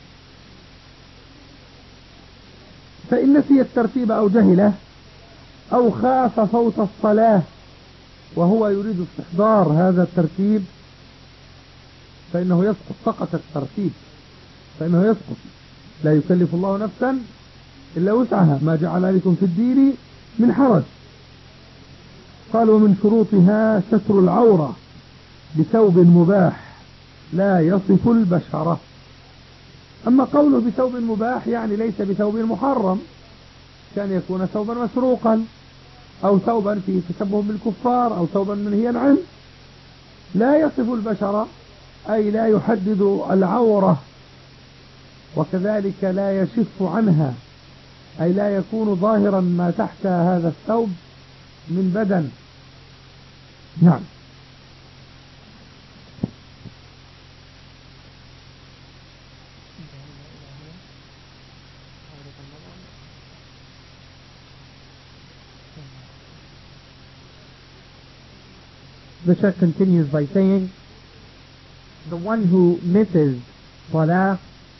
فإن نسي الترتيب أو جهله أو خاف فوت الصلاة وهو يريد استحضار هذا الترتيب فإنه يسقط سقط الترتيب فإنه يسقط لا يكلف الله نفسا إلا وسعها ما جعل عليكم في الدين من حرج. قال ومن شروطها ستر العورة بثوب مباح لا يصف البشرة. أما قوله بثوب مباح يعني ليس بثوب محرم كان يكون ثوبا مسروقا أو ثوبا فيه تشبه بالكفار أو ثوبا منهيا عنه. لا يصف البشرة أي لا يحدد العورة وكذلك لا يشف عنها أي لا يكون ظاهرا ما تحت هذا الثوب من بدن. نعم. The Shaykh continues by saying, the one who misses salah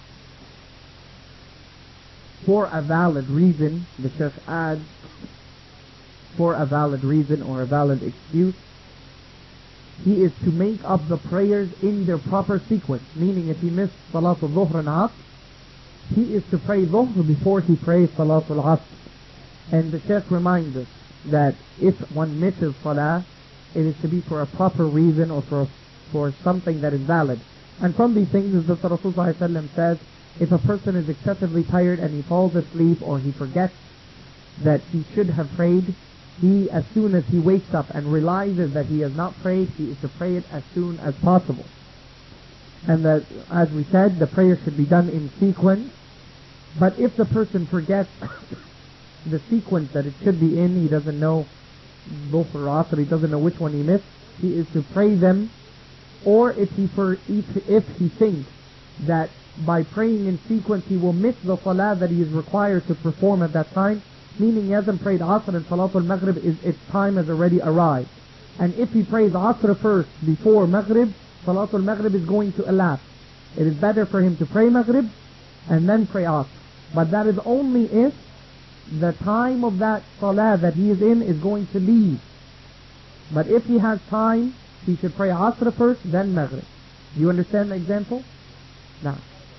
for a valid reason, the Shaykh adds, for a valid reason or a valid excuse, he is to make up the prayers in their proper sequence. Meaning if he missed Salatul Dhuhr and Asr, he is to pray Dhuhr before he prays Salatul Asr. And the Shaykh reminds us that if one misses Salah, it is to be for a proper reason or for for something that is valid. And from these things is that the Rasul says, if a person is excessively tired and he falls asleep or he forgets that he should have prayed, he, as soon as he wakes up and realizes that he has not prayed, he is to pray it as soon as possible. And that, as we said, the prayer should be done in sequence. But if the person forgets the sequence that it should be in. He doesn't know Dhuhr or Asr, he doesn't know which one he missed. He is to pray them, or if he, for, if, if he thinks that by praying in sequence he will miss the salah that he is required to perform at that time, meaning he hasn't prayed Asr and Salatul Maghrib, is its time has already arrived. And if he prays Asr first before Maghrib, Salatul Maghrib is going to elapse. It is better for him to pray Maghrib and then pray Asr. But that is only if the time of that salah that he is in is going to leave. But if he has time, he should pray Asr first, then Maghrib. Do you understand the example? Now,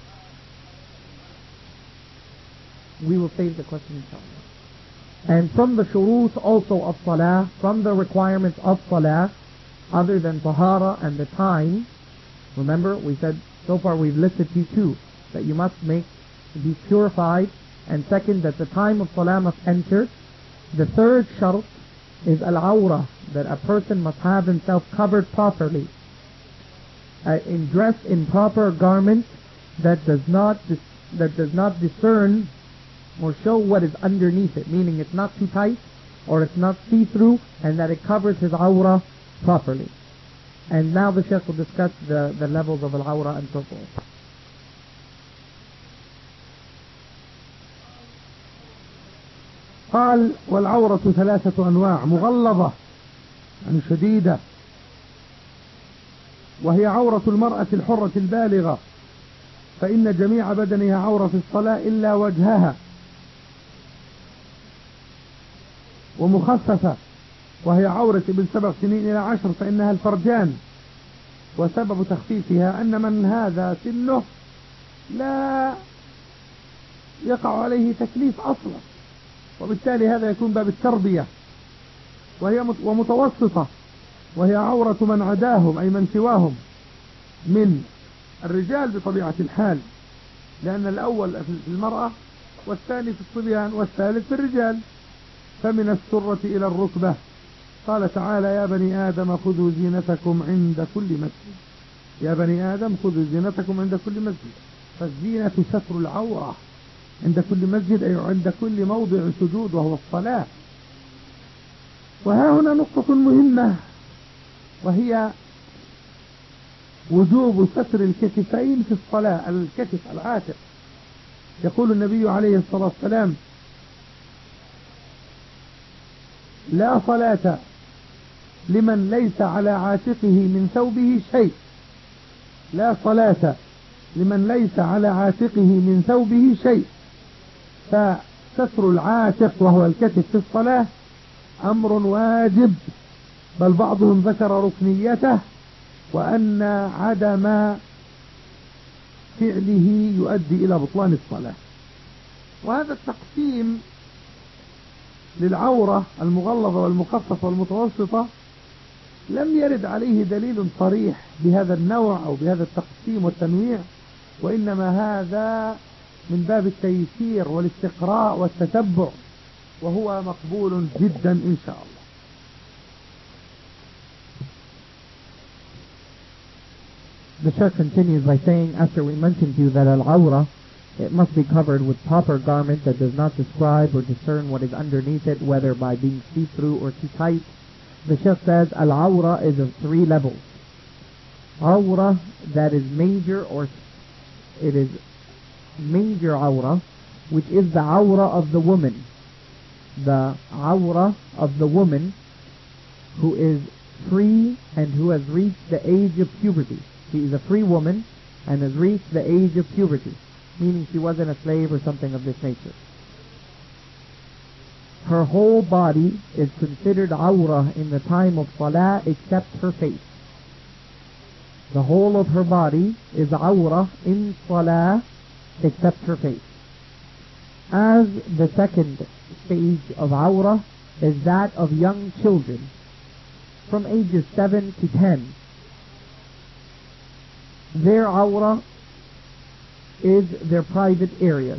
we will save the question inshallah. And from the shuruth also of salah, from the requirements of salah, other than tahara and the time, remember we said so far we've listed you two, that you must make be purified, and second that the time of salah must enter. The third shart is al-awrah, that a person must have himself covered properly, uh, in dressed in proper garment that does not dis- that does not discern or show what is underneath it, meaning it's not too tight or it's not see-through, and that it covers his awrah properly. And now the Shaykh will discuss the, the levels of al-awrah and so forth. قال والعورة ثلاثة أنواع: مغلظة يعني شديدة، وهي عورة المرأة الحرة البالغة، فإن جميع بدنها عورة في الصلاة إلا وجهها. ومخففة وهي عورة ابن سبع سنين إلى عشر، فإنها الفرجان. وسبب تخفيفها أن من هذا سنه لا يقع عليه تكليف أصلا، وبالتالي هذا يكون باب التربية. وهي ومتوسطة وهي عورة من عداهم أي من سواهم من الرجال بطبيعة الحال، لأن الأول في المرأة والثاني في الصبيان والثالث في الرجال. فمن السرة إلى الركبة. قال تعالى: يا بني آدم خذوا زينتكم عند كل مسجد. يا بني آدم خذوا زينتكم عند كل مسجد. فالزينة ستر العورة عند كل مسجد، أي عند كل موضع سجود وهو الصلاة. وها هنا نقطة مهمة، وهي وجوب ستر الكتفين في الصلاة. الكتف العاتق. يقول النبي عليه الصلاة والسلام: لا صلاة لمن ليس على عاتقه من ثوبه شيء. لا صلاة لمن ليس على عاتقه من ثوبه شيء. فستر العاتق وهو الكتف في الصلاة أمر واجب، بل بعضهم ذكر ركنيته، وأن عدم فعله يؤدي إلى بطلان الصلاة. وهذا التقسيم للعورة المغلظة والمخففة والمتوسطة لم يرد عليه دليل صريح بهذا النوع أو بهذا التقسيم والتنويع، وإنما هذا من باب التيسير والاستقراء والتتبع، وهو مقبول جدا إن شاء الله. The Shaykh continues by saying, after we mentioned to you that al-awrah, it must be covered with proper garment that does not describe or discern what is underneath it, whether by being see-through or too tight. The Shaykh says al-awrah is of three levels. Awrah that is major, or it is major awrah, which is the awrah of the woman. The awrah of the woman who is free and who has reached the age of puberty. She is a free woman and has reached the age of puberty, meaning she wasn't a slave or something of this nature. Her whole body is considered awrah in the time of salah except her face. The whole of her body is awrah in salah except her face. As the second stage of awrah is that of young children from ages seven to ten. Their awrah is their private areas.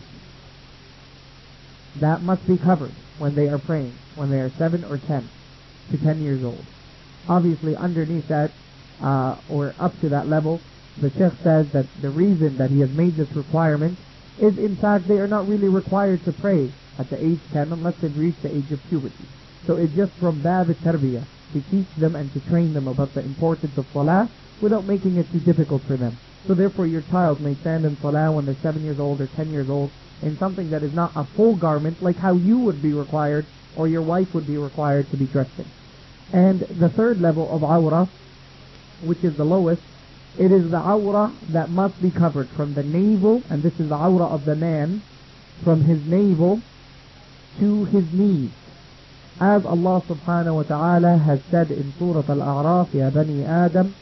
That must be covered when they are praying, when they are seven or ten to ten years old. Obviously underneath that, uh, or up to that level, the Shaykh says that the reason that he has made this requirement is in fact they are not really required to pray. at the age ten unless they've reached the age of puberty. So it's just from bab al-tarbiyah to teach them and to train them about the importance of salah without making it too difficult for them. So therefore your child may stand in salah when they're seven years old or ten years old in something that is not a full garment like how you would be required or your wife would be required to be dressed in. And the third level of awrah, which is the lowest, it is the awrah that must be covered from the navel, and this is the awrah of the man, from his navel to his knees. As Allah subhanahu wa ta'ala has said in Surah Al-A'raf, Ya Bani Adam,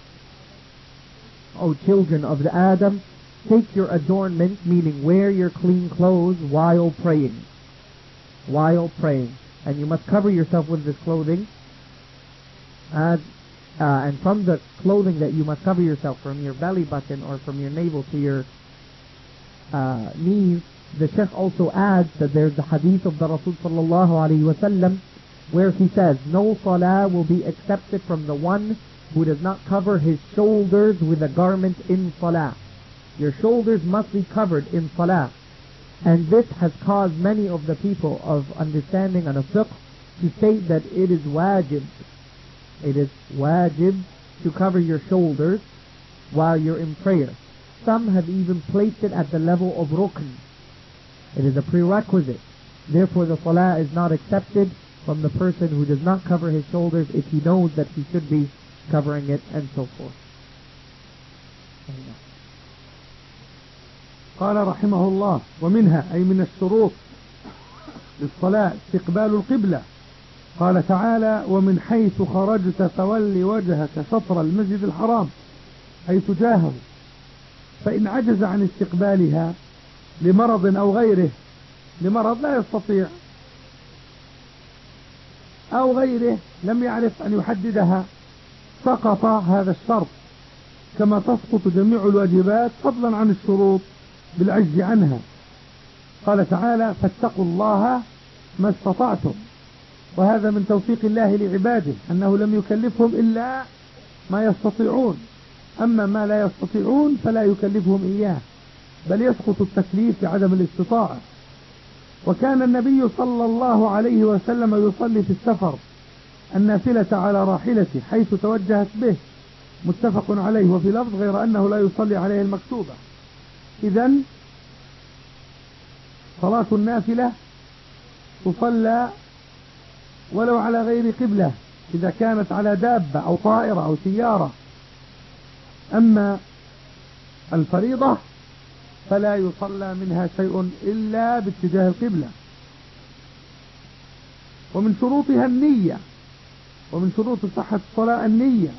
O children of the Adam, take your adornment, meaning wear your clean clothes while praying. While praying. And you must cover yourself with this clothing. As Uh, and from the clothing that you must cover yourself from your belly button or from your navel to your uh, knees, the Shaykh also adds that there's the hadith of the Rasul sallallahu alayhi wa sallam where he says, no salah will be accepted from the one who does not cover his shoulders with a garment in salah. Your shoulders must be covered in salah. And this has caused many of the people of understanding and of fiqh to state that it is wajib. It is wajib to cover your shoulders while you're in prayer. Some have even placed it at the level of rukn. It is a prerequisite. Therefore the salah is not accepted from the person who does not cover his shoulders if he knows that he should be covering it, and so forth. قال رحمه الله: ومنها أي من الشروط للصلاة استقبال القبلة. قال تعالى: ومن حيث خرجت فول وجهك شطر المسجد الحرام، أي تجاهه. فإن عجز عن استقبالها لمرض أو غيره، لمرض لا يستطيع أو غيره لم يعرف أن يحددها، سقط هذا الشرط، كما تسقط جميع الواجبات فضلا عن الشروط بالعجز عنها. قال تعالى: فاتقوا الله ما استطعتم. وهذا من توفيق الله لعباده أنه لم يكلفهم إلا ما يستطيعون، أما ما لا يستطيعون فلا يكلفهم إياه، بل يسقط التكليف بعدم الاستطاعة. وكان النبي صلى الله عليه وسلم يصلي في السفر النافلة على راحلته حيث توجهت به، متفق عليه. وفي لفظ غير أنه لا يصلي عليه المكتوبة. إذن صلاة النافلة تصلى ولو على غير قبلة إذا كانت على دابة أو طائرة أو سيارة. أما الفريضة فلا يصلى منها شيء إلا باتجاه القبلة. ومن شروطها النية، ومن شروط صحة الصلاة النية.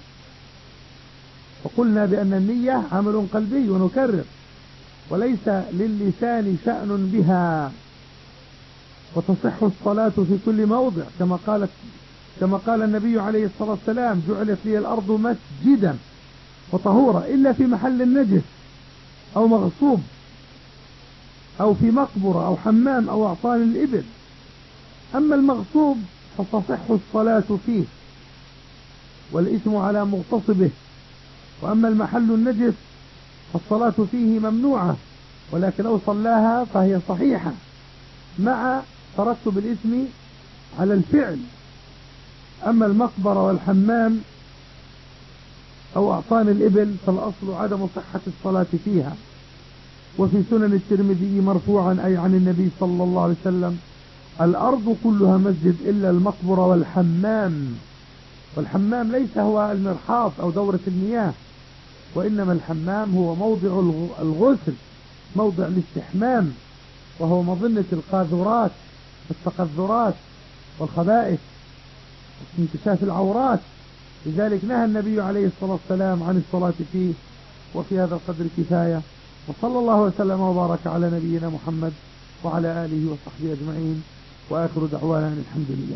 وقلنا بأن النية عمل قلبي، ونكرر، وليس للسان شأن بها. وتصح الصلاة في كل موضع كما قالت كما قال النبي عليه الصلاة والسلام: جعلت لي الأرض مسجدا وطهورا إلا في محل النجس أو مغصوب أو في مقبرة أو حمام أو أعطان الإبل. أما المغصوب فتصح الصلاة فيه والإثم على مغتصبه. وأما المحل النجس فالصلاة فيه ممنوعة، ولكن لو صلاها فهي صحيحة مع ترتب الإثم على الفعل. أما المقبرة والحمام أو أعطان الإبل فالأصل عدم صحة الصلاة فيها. وفي سنن الترمذي مرفوعا أي عن النبي صلى الله عليه وسلم: الأرض كلها مسجد إلا المقبرة والحمام. والحمام ليس هو المرحاض أو دورة المياه، وإنما الحمام هو موضع الغسل، موضع الاستحمام، وهو مظنة القاذورات والتقذرات والخبائث وانكشاف العورات. لذلك نهى النبي عليه الصلاة والسلام عن الصلاة فيه. وفي هذا القدر كفاية، وصلى الله وسلم وبارك على نبينا محمد وعلى آله وصحبه أجمعين، وآخر دعوانا الحمد لله.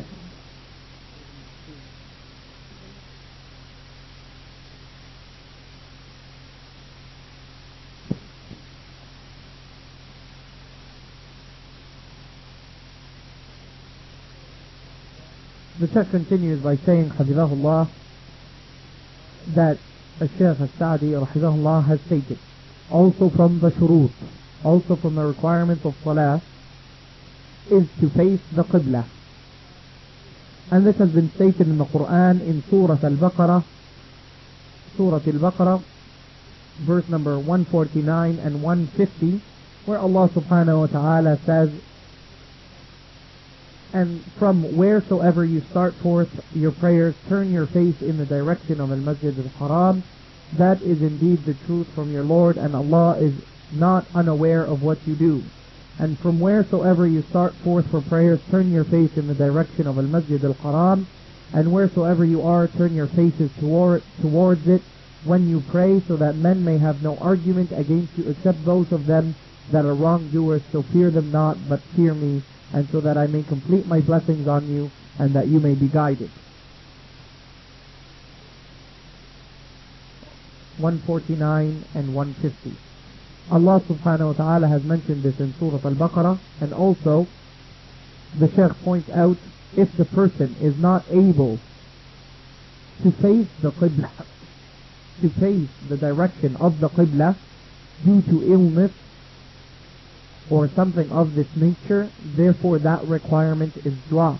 The Shaykh continues by saying, Hafidhahullah, that the Shaykh al-Sa'di, Rahimahullah, has stated, also from the shurut, also from the requirements of salah, is to face the Qibla. And this has been stated in the Quran in Surah Al-Baqarah, Surah Al-Baqarah, verse number one forty-nine and one fifty, where Allah subhanahu wa ta'ala says, and from wheresoever you start forth your prayers, turn your face in the direction of Al-Masjid Al-Haram. That is indeed the truth from your Lord, and Allah is not unaware of what you do. And from wheresoever you start forth for prayers, turn your face in the direction of Al-Masjid Al-Haram, and wheresoever you are, turn your faces toward, towards it when you pray, so that men may have no argument against you except those of them that are wrongdoers. So fear them not, but fear me, and so that I may complete my blessings on you, and that you may be guided. one forty-nine and one fifty. Allah subhanahu wa ta'ala has mentioned this in Surah Al-Baqarah, and also the Shaykh points out, if the person is not able to face the Qibla, to face the direction of the Qibla due to illness or something of this nature, therefore that requirement is dropped.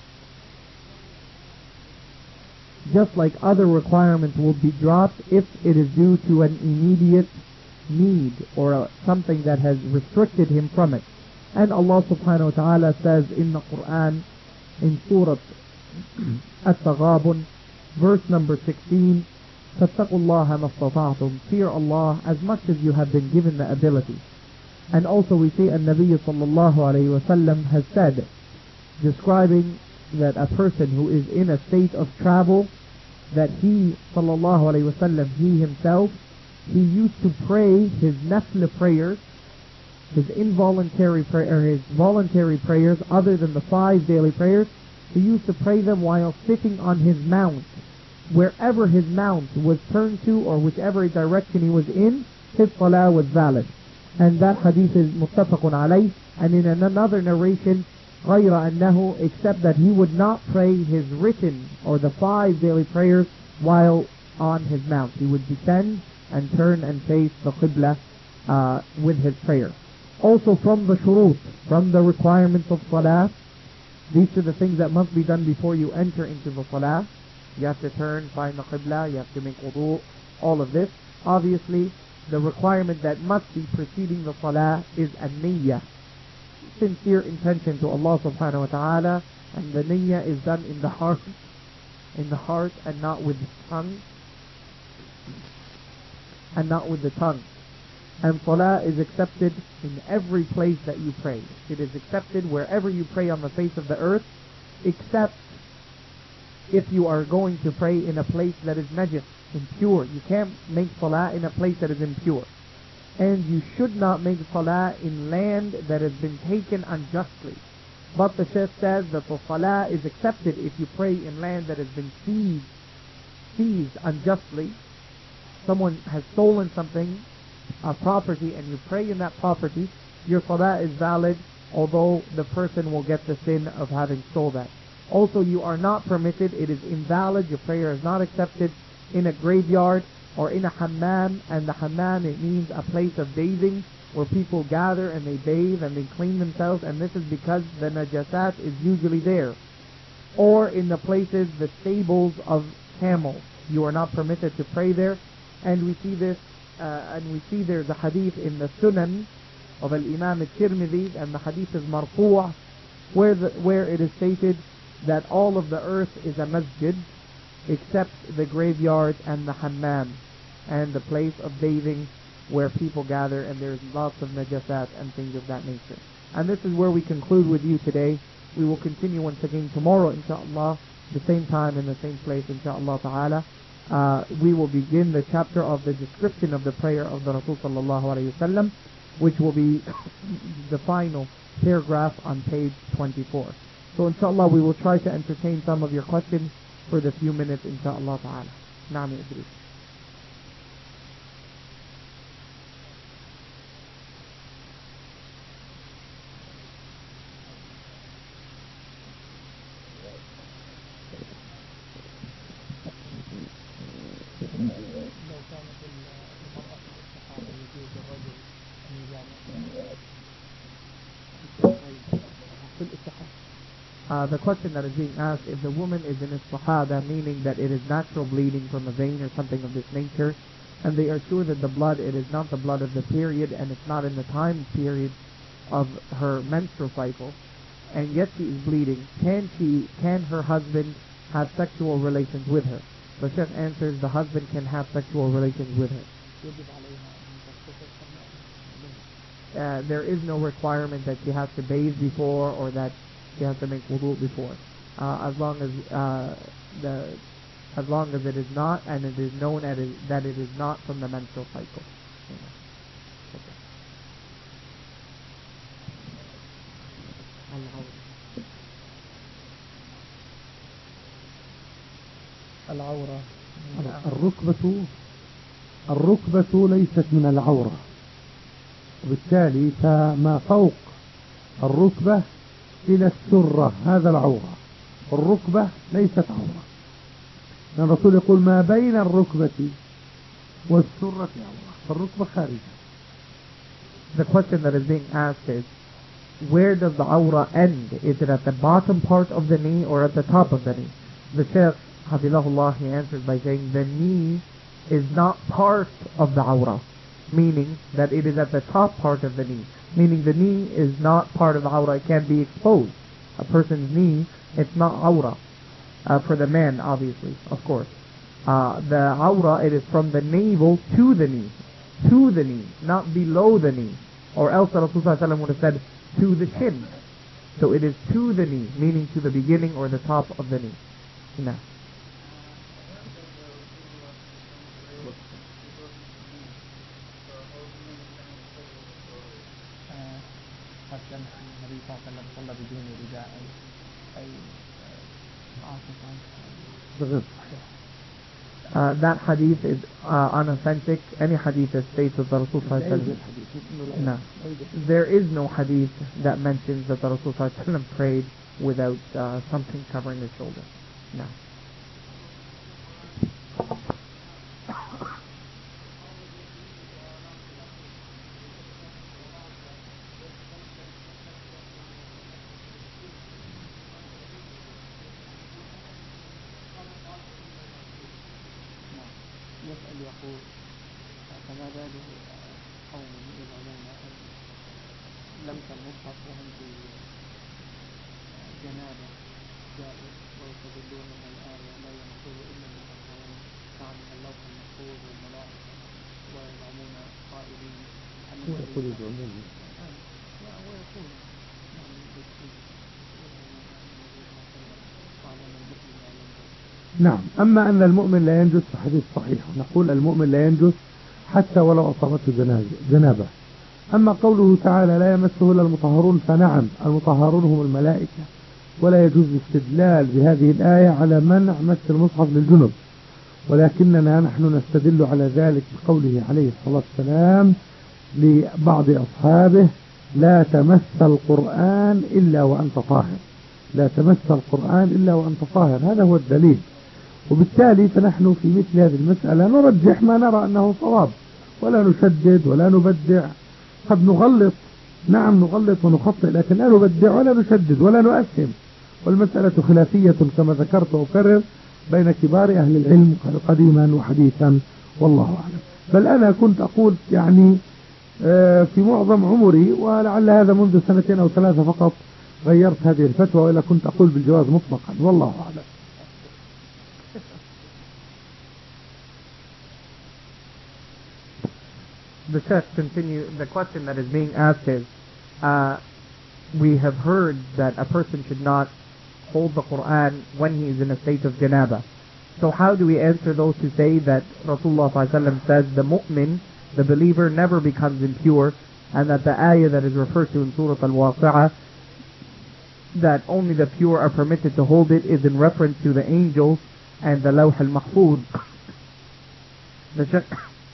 Just like other requirements will be dropped if it is due to an immediate need or a, something that has restricted him from it. And Allah subhanahu wa ta'ala says in the Quran in Surah At-Taghabun, verse number sixteen, فَاتَّقُوا اللَّهَ مَا اسْتَطَعْتُمْ, fear Allah as much as you have been given the ability. And also we see An-Nabi sallallahu alayhi wa sallam has said, describing that a person who is in a state of travel, that he sallallahu alayhi wa sallam, he himself, he used to pray his nafla prayers, his involuntary prayer, his voluntary prayers other than the five daily prayers. He used to pray them while sitting on his mount. Wherever his mount was turned to or whichever direction he was in, his salah was valid. And that hadith is muttafaqun alayh. And in another narration, غَيْرَ أَنَّهُ, except that he would not pray his written or the five daily prayers while on his mount. He would descend and turn and face the Qibla uh, with his prayer. Also from the shurut, from the requirements of salah, these are the things that must be done before you enter into the salah. You have to turn, find the Qibla, you have to make wudu, all of this. Obviously, the requirement that must be preceding the salah is a niyyah, sincere intention to Allah subhanahu wa ta'ala, and the niyyah is done in the heart, in the heart and not with the tongue, and not with the tongue. And salah is accepted in every place that you pray. It is accepted wherever you pray on the face of the earth, except if you are going to pray in a place that is najis, impure. You can't make salah in a place that is impure. And you should not make salah in land that has been taken unjustly. But the Shaykh says that the salah is accepted if you pray in land that has been seized, seized unjustly. Someone has stolen something, a property, and you pray in that property, your salah is valid, although the person will get the sin of having stole that. Also, you are not permitted, it is invalid, your prayer is not accepted in a graveyard or in a hammam. And the hammam, it means a place of bathing where people gather and they bathe and they clean themselves, and this is because the najasat is usually there. Or in the places, the stables of camels, you are not permitted to pray there. And we see this, uh, and we see there's a hadith in the Sunan of Al-Imam Al-Tirmidhi, and the hadith is marfu', where the, where it is stated that all of the earth is a masjid except the graveyard and the hammam and the place of bathing where people gather and there's lots of najasat and things of that nature. And this is where we conclude with you today. We will continue once again tomorrow, inshallah, the same time in the same place, inshallah ta'ala. Uh, we will begin the chapter of the description of the prayer of the Rasul sallallahu alayhi wasallam, which will be the final paragraph on page twenty-four. So inshallah we will try to entertain some of your questions for the few minutes, inshallah ta'ala. Naam ya Idris. في Uh, the question that is being asked, if the woman is in istihada, meaning that it is natural bleeding from a vein or something of this nature, and they are sure that the blood, it is not the blood of the period, and it's not in the time period of her menstrual cycle, and yet she is bleeding, can she, can her husband have sexual relations with her? The Sheikh answers, the husband can have sexual relations with her. Uh, there is no requirement that she has to bathe before or that she has to make wudu before. Uh, as long as uh, the as long as it is not, and it is known that it, that it is not from the menstrual cycle. العورة الركبة الركبة ليست من العورة، وبالتالي فما فوق الركبة إلى السرة هذا العورة، الركبة ليست عورة. الرسول يقول ما بين الركبة والسرة عورة، فالركبة خارجة. The question that is being asked is, where does the awra end? Is it at the bottom part of the knee or at the top of the knee? The Shaykh, Hafizahullah, he answers by saying the knee is not part of the awra, meaning that it is at the top part of the knee, meaning the knee is not part of the awra, it can't be exposed. A person's knee, it's not awra. Uh, for the man, obviously, of course. Uh, the awra, it is from the navel to the knee, to the knee, not below the knee. Or else the Rasul Sallallahu Alaihi Wasallam would have said to the chin. So it is to the knee, meaning to the beginning or the top of the knee. No. Uh, that hadith is uh, unauthentic. Any hadith that states that the Rasul Sallallahu Alaihi Wasallam, no, there is no hadith that mentions that the Rasul Sallallahu Alaihi Wasallam prayed without uh, something covering his shoulder. No. يسأل يقول فما بال قوم يزعمون أن لمس المصحف وهم في جنابة جائز، ويستدلون أن الآية لا يمسه إلا المطهرون، تعني اللوح المحفوظ والملائكة، ويزعمون قائلين أن ويقول يزعمون ويقول نعم. أما أن المؤمن لا ينجس فحديث صحيح، نقول المؤمن لا ينجس حتى ولو أصابته جنابة. أما قوله تعالى لا يمسه إلا المطهرون، فنعم المطهرون هم الملائكة، ولا يجوز الاستدلال بهذه الآية على منع مس المصحف للجنب، ولكننا نحن نستدل على ذلك بقوله عليه الصلاة والسلام لبعض أصحابه لا تمس القرآن إلا وأنت طاهر، لا تمس القرآن إلا وأنت طاهر، هذا هو الدليل. وبالتالي فنحن في مثل هذه المسألة نرجح ما نرى أنه صواب، ولا نشدد ولا نبدع. قد نغلط، نعم نغلط ونخطئ، لكن لا نبدع ولا نشدد ولا نؤثم. والمسألة خلافية كما ذكرت وأكرر بين كبار أهل العلم قديما وحديثا، والله أعلم. بل أنا كنت أقول يعني في معظم عمري، ولعل هذا منذ سنتين أو ثلاثة فقط غيرت هذه الفتوى، وإلا كنت أقول بالجواز مطلقا، والله أعلم. The Sheikh continue. The question that is being asked is, uh, we have heard that a person should not hold the Quran when he is in a state of janaba. So how do we answer those who say that Rasulullah sallallahu alaihi wasallam says the mu'min, the believer, never becomes impure, and that the ayah that is referred to in Surah Al-Waqi'ah, that only the pure are permitted to hold it, is in reference to the angels and the Lawh al-Mahfuz? The Sheikh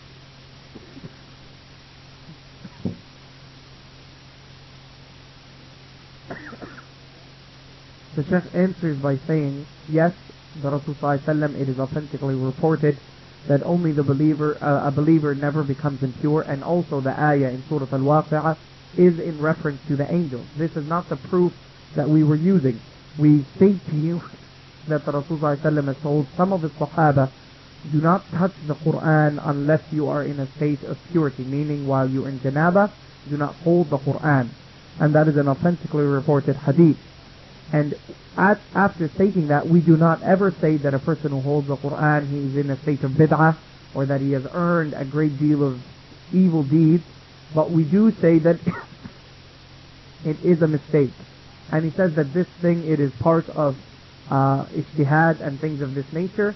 The Sheikh answers by saying, yes, the Rasul sallallahu alaihi wasallam, it is authentically reported that only the believer, uh, a believer never becomes impure, and also the ayah in Surah Al-Waqi'ah is in reference to the angels. This is not the proof that we were using. we state to you that the Rasulullah has told some of the Sahaba, do not touch the Quran unless you are in a state of purity, meaning while you're in janaba, do not hold the Quran. And that is an authentically reported hadith. And at, after stating that, we do not ever say that a person who holds the Quran, he is in a state of bid'ah, or that he has earned a great deal of evil deeds, but we do say that it is a mistake. And he says that this thing, it is part of uh, ijtihad and things of this nature.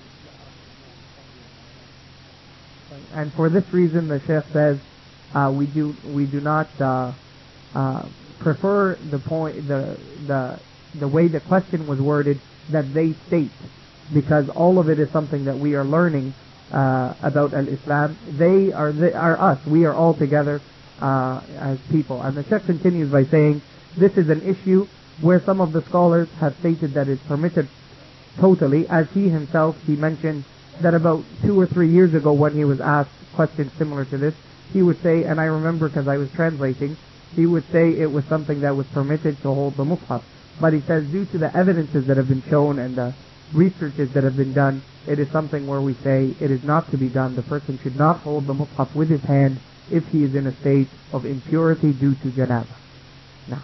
And for this reason, the Shaykh says, uh, we do we do not uh, uh, prefer the point the the the way the question was worded that they state, because all of it is something that we are learning uh, about al-Islam. They are they are us. We are all together uh, as people. And the Shaykh continues by saying, this is an issue where some of the scholars have stated that it's permitted totally, as he himself, he mentioned that about two or three years ago when he was asked questions similar to this, he would say, and I remember because I was translating, he would say it was something that was permitted to hold the mushaf. But he says, due to the evidences that have been shown and the researches that have been done, it is something where we say it is not to be done. The person should not hold the mushaf with his hand if he is in a state of impurity due to janaba. Now.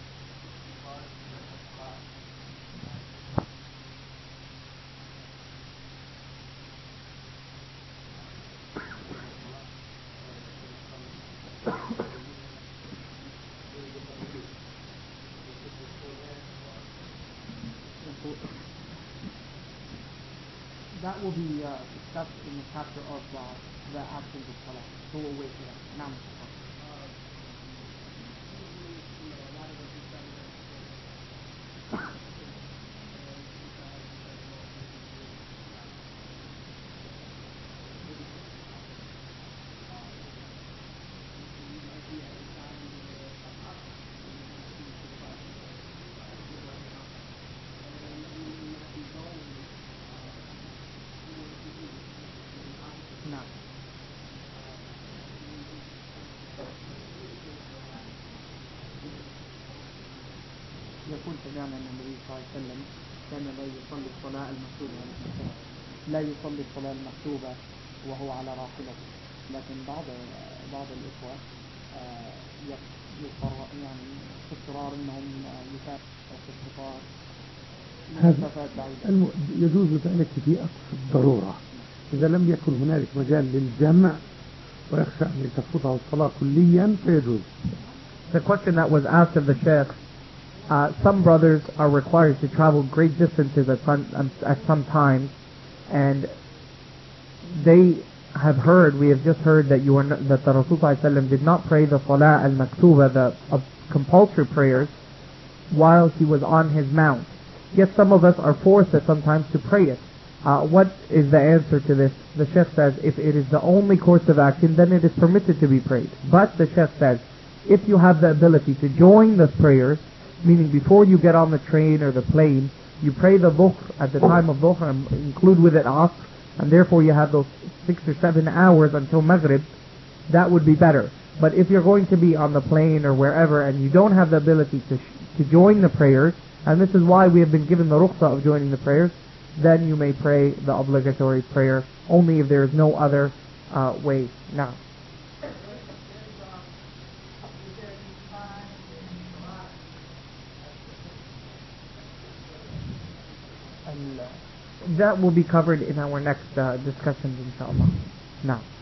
That will be uh, discussed in the chapter of uh, the actions of Salah. So we'll wait for that. Now, يقول سمعنا أن النبي صلى الله عليه وسلم كان لا يصلي الصلاة المكتوبة لا يصلي الصلاة المكتوبة وهو على راحلته، لكن بعض بعض الإخوة يقرر يعني في اضطرار أنهم يسافروا في القطار مسافات بعيدة. يجوز ذلك في أقصى الضرورة، إذا لم يكن هنالك مجال للجمع ويخشى أن تفوته الصلاة كليا فيجوز. The question that was asked of the Sheikh, Uh, some brothers are required to travel great distances at some, at some times, and they have heard, we have just heard that you are not, that the Rasulullah did not pray the Salah al-Maktuba, the uh, compulsory prayers, while he was on his mount. Yet some of us are forced at sometimes to pray it. Uh, what is the answer to this? The Sheikh says, if it is the only course of action, then it is permitted to be prayed. But the Sheikh says, if you have the ability to join the prayers, meaning before you get on the train or the plane, you pray the dhuhr at the time of dhuhr and include with it asr, and therefore you have those six or seven hours until maghrib, that would be better. But if you're going to be on the plane or wherever and you don't have the ability to to join the prayers, and this is why we have been given the rukhsah of joining the prayers, then you may pray the obligatory prayer only if there is no other uh, way. Now. That will be covered in our next uh, discussions, inshallah. Now. Now.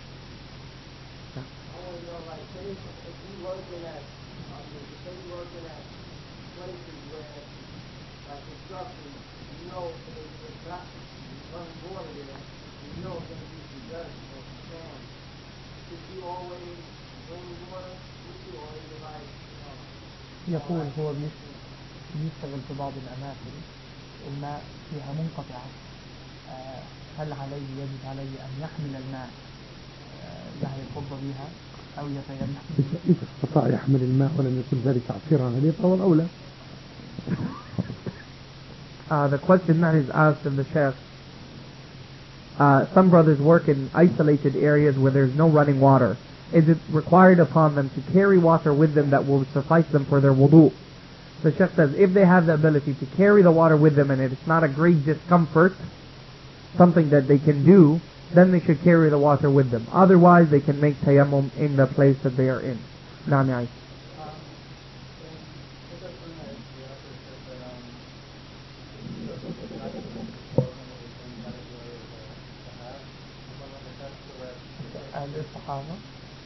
يقول هو بيشتغل في بعض الأماكن الماء فيها منقطعة، هل عليه يجب عليه أن يحمل الماء يعني يفض بها أو يتيمم؟ إذا استطاع يحمل الماء ولم يكن ذلك عصيرا عليه فهو الأولى. Uh, the question that is asked of the Sheikh, uh, some brothers work in isolated areas where there's no running water. Is it required upon them to carry water with them that will suffice them for their wudu? So Sheikh says, if they have the ability to carry the water with them and it's not a great discomfort, something that they can do, then they should carry the water with them. Otherwise, they can make tayammum in the place that they are in. Naam ya Aisha. الصحابة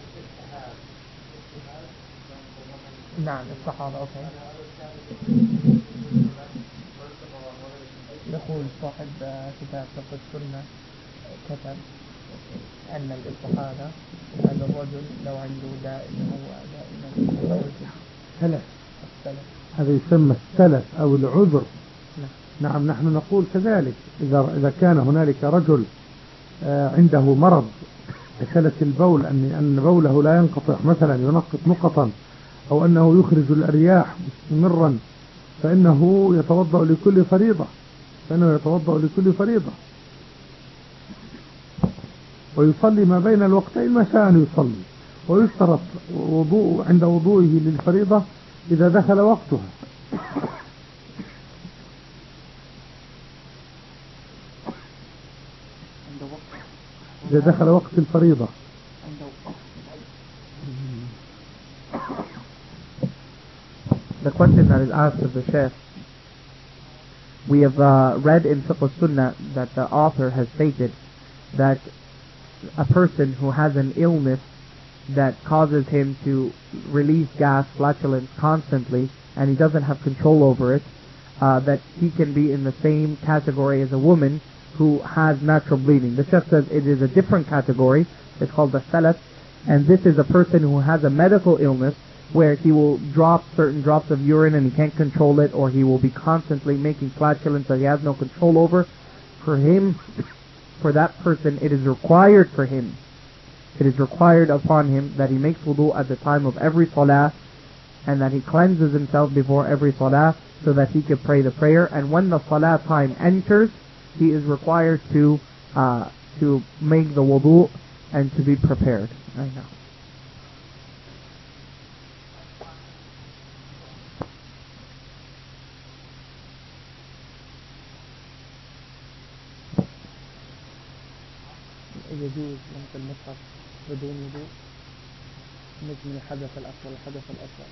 نعم الصحابة أوكي. يقول صاحب كتاب فقه السنة كتب أن الاستحاضة أن الرجل لو عنده داء هو دائما سلف هذا يسمى السلف أو العذر. نعم. نعم نحن نقول كذلك إذا إذا كان هنالك رجل عنده مرض كسلة البول أن أن بوله لا ينقطع مثلا ينقط نقطا أو أنه يخرج الأرياح مستمرا فإنه يتوضأ لكل فريضة فإنه يتوضأ لكل فريضة ويصلي ما بين الوقتين ما شاء أن يصلي ويشترط وضوء عند وضوئه للفريضة إذا دخل وقتها. إذا دخل وقت الفريضة. The question that is asked of the Sheikh, we have uh, read in Fiqh al-Sunnah that the author has stated that a person who has an illness that causes him to release gas, flatulence constantly, and he doesn't have control over it, uh, that he can be in the same category as a woman who has natural bleeding. The Sheikh says it is a different category. It's called the salat, and this is a person who has a medical illness where he will drop certain drops of urine and he can't control it, or he will be constantly making flatulence that he has no control over. For him, for that person, it is required for him, it is required upon him that he makes wudu at the time of every salah, and that he cleanses himself before every salah so that he can pray the prayer. And when the salah time enters, he is required to uh, to make the wudu and to be prepared. I know. يجوز لمس المصحف بدون وضوء مثل الحدث الأكبر والحدث الأصغر.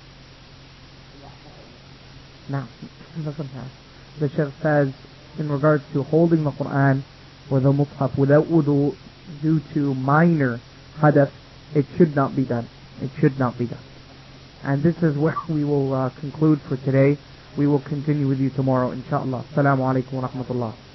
Now, the Shaykh says in regards to holding the Quran or the Mus'haf without wudu due to minor hadath, it should not be done. It should not be done. And this is where we will uh, conclude for today. We will continue with you tomorrow, inshallah. Assalamu alaikum wa rahmatullah.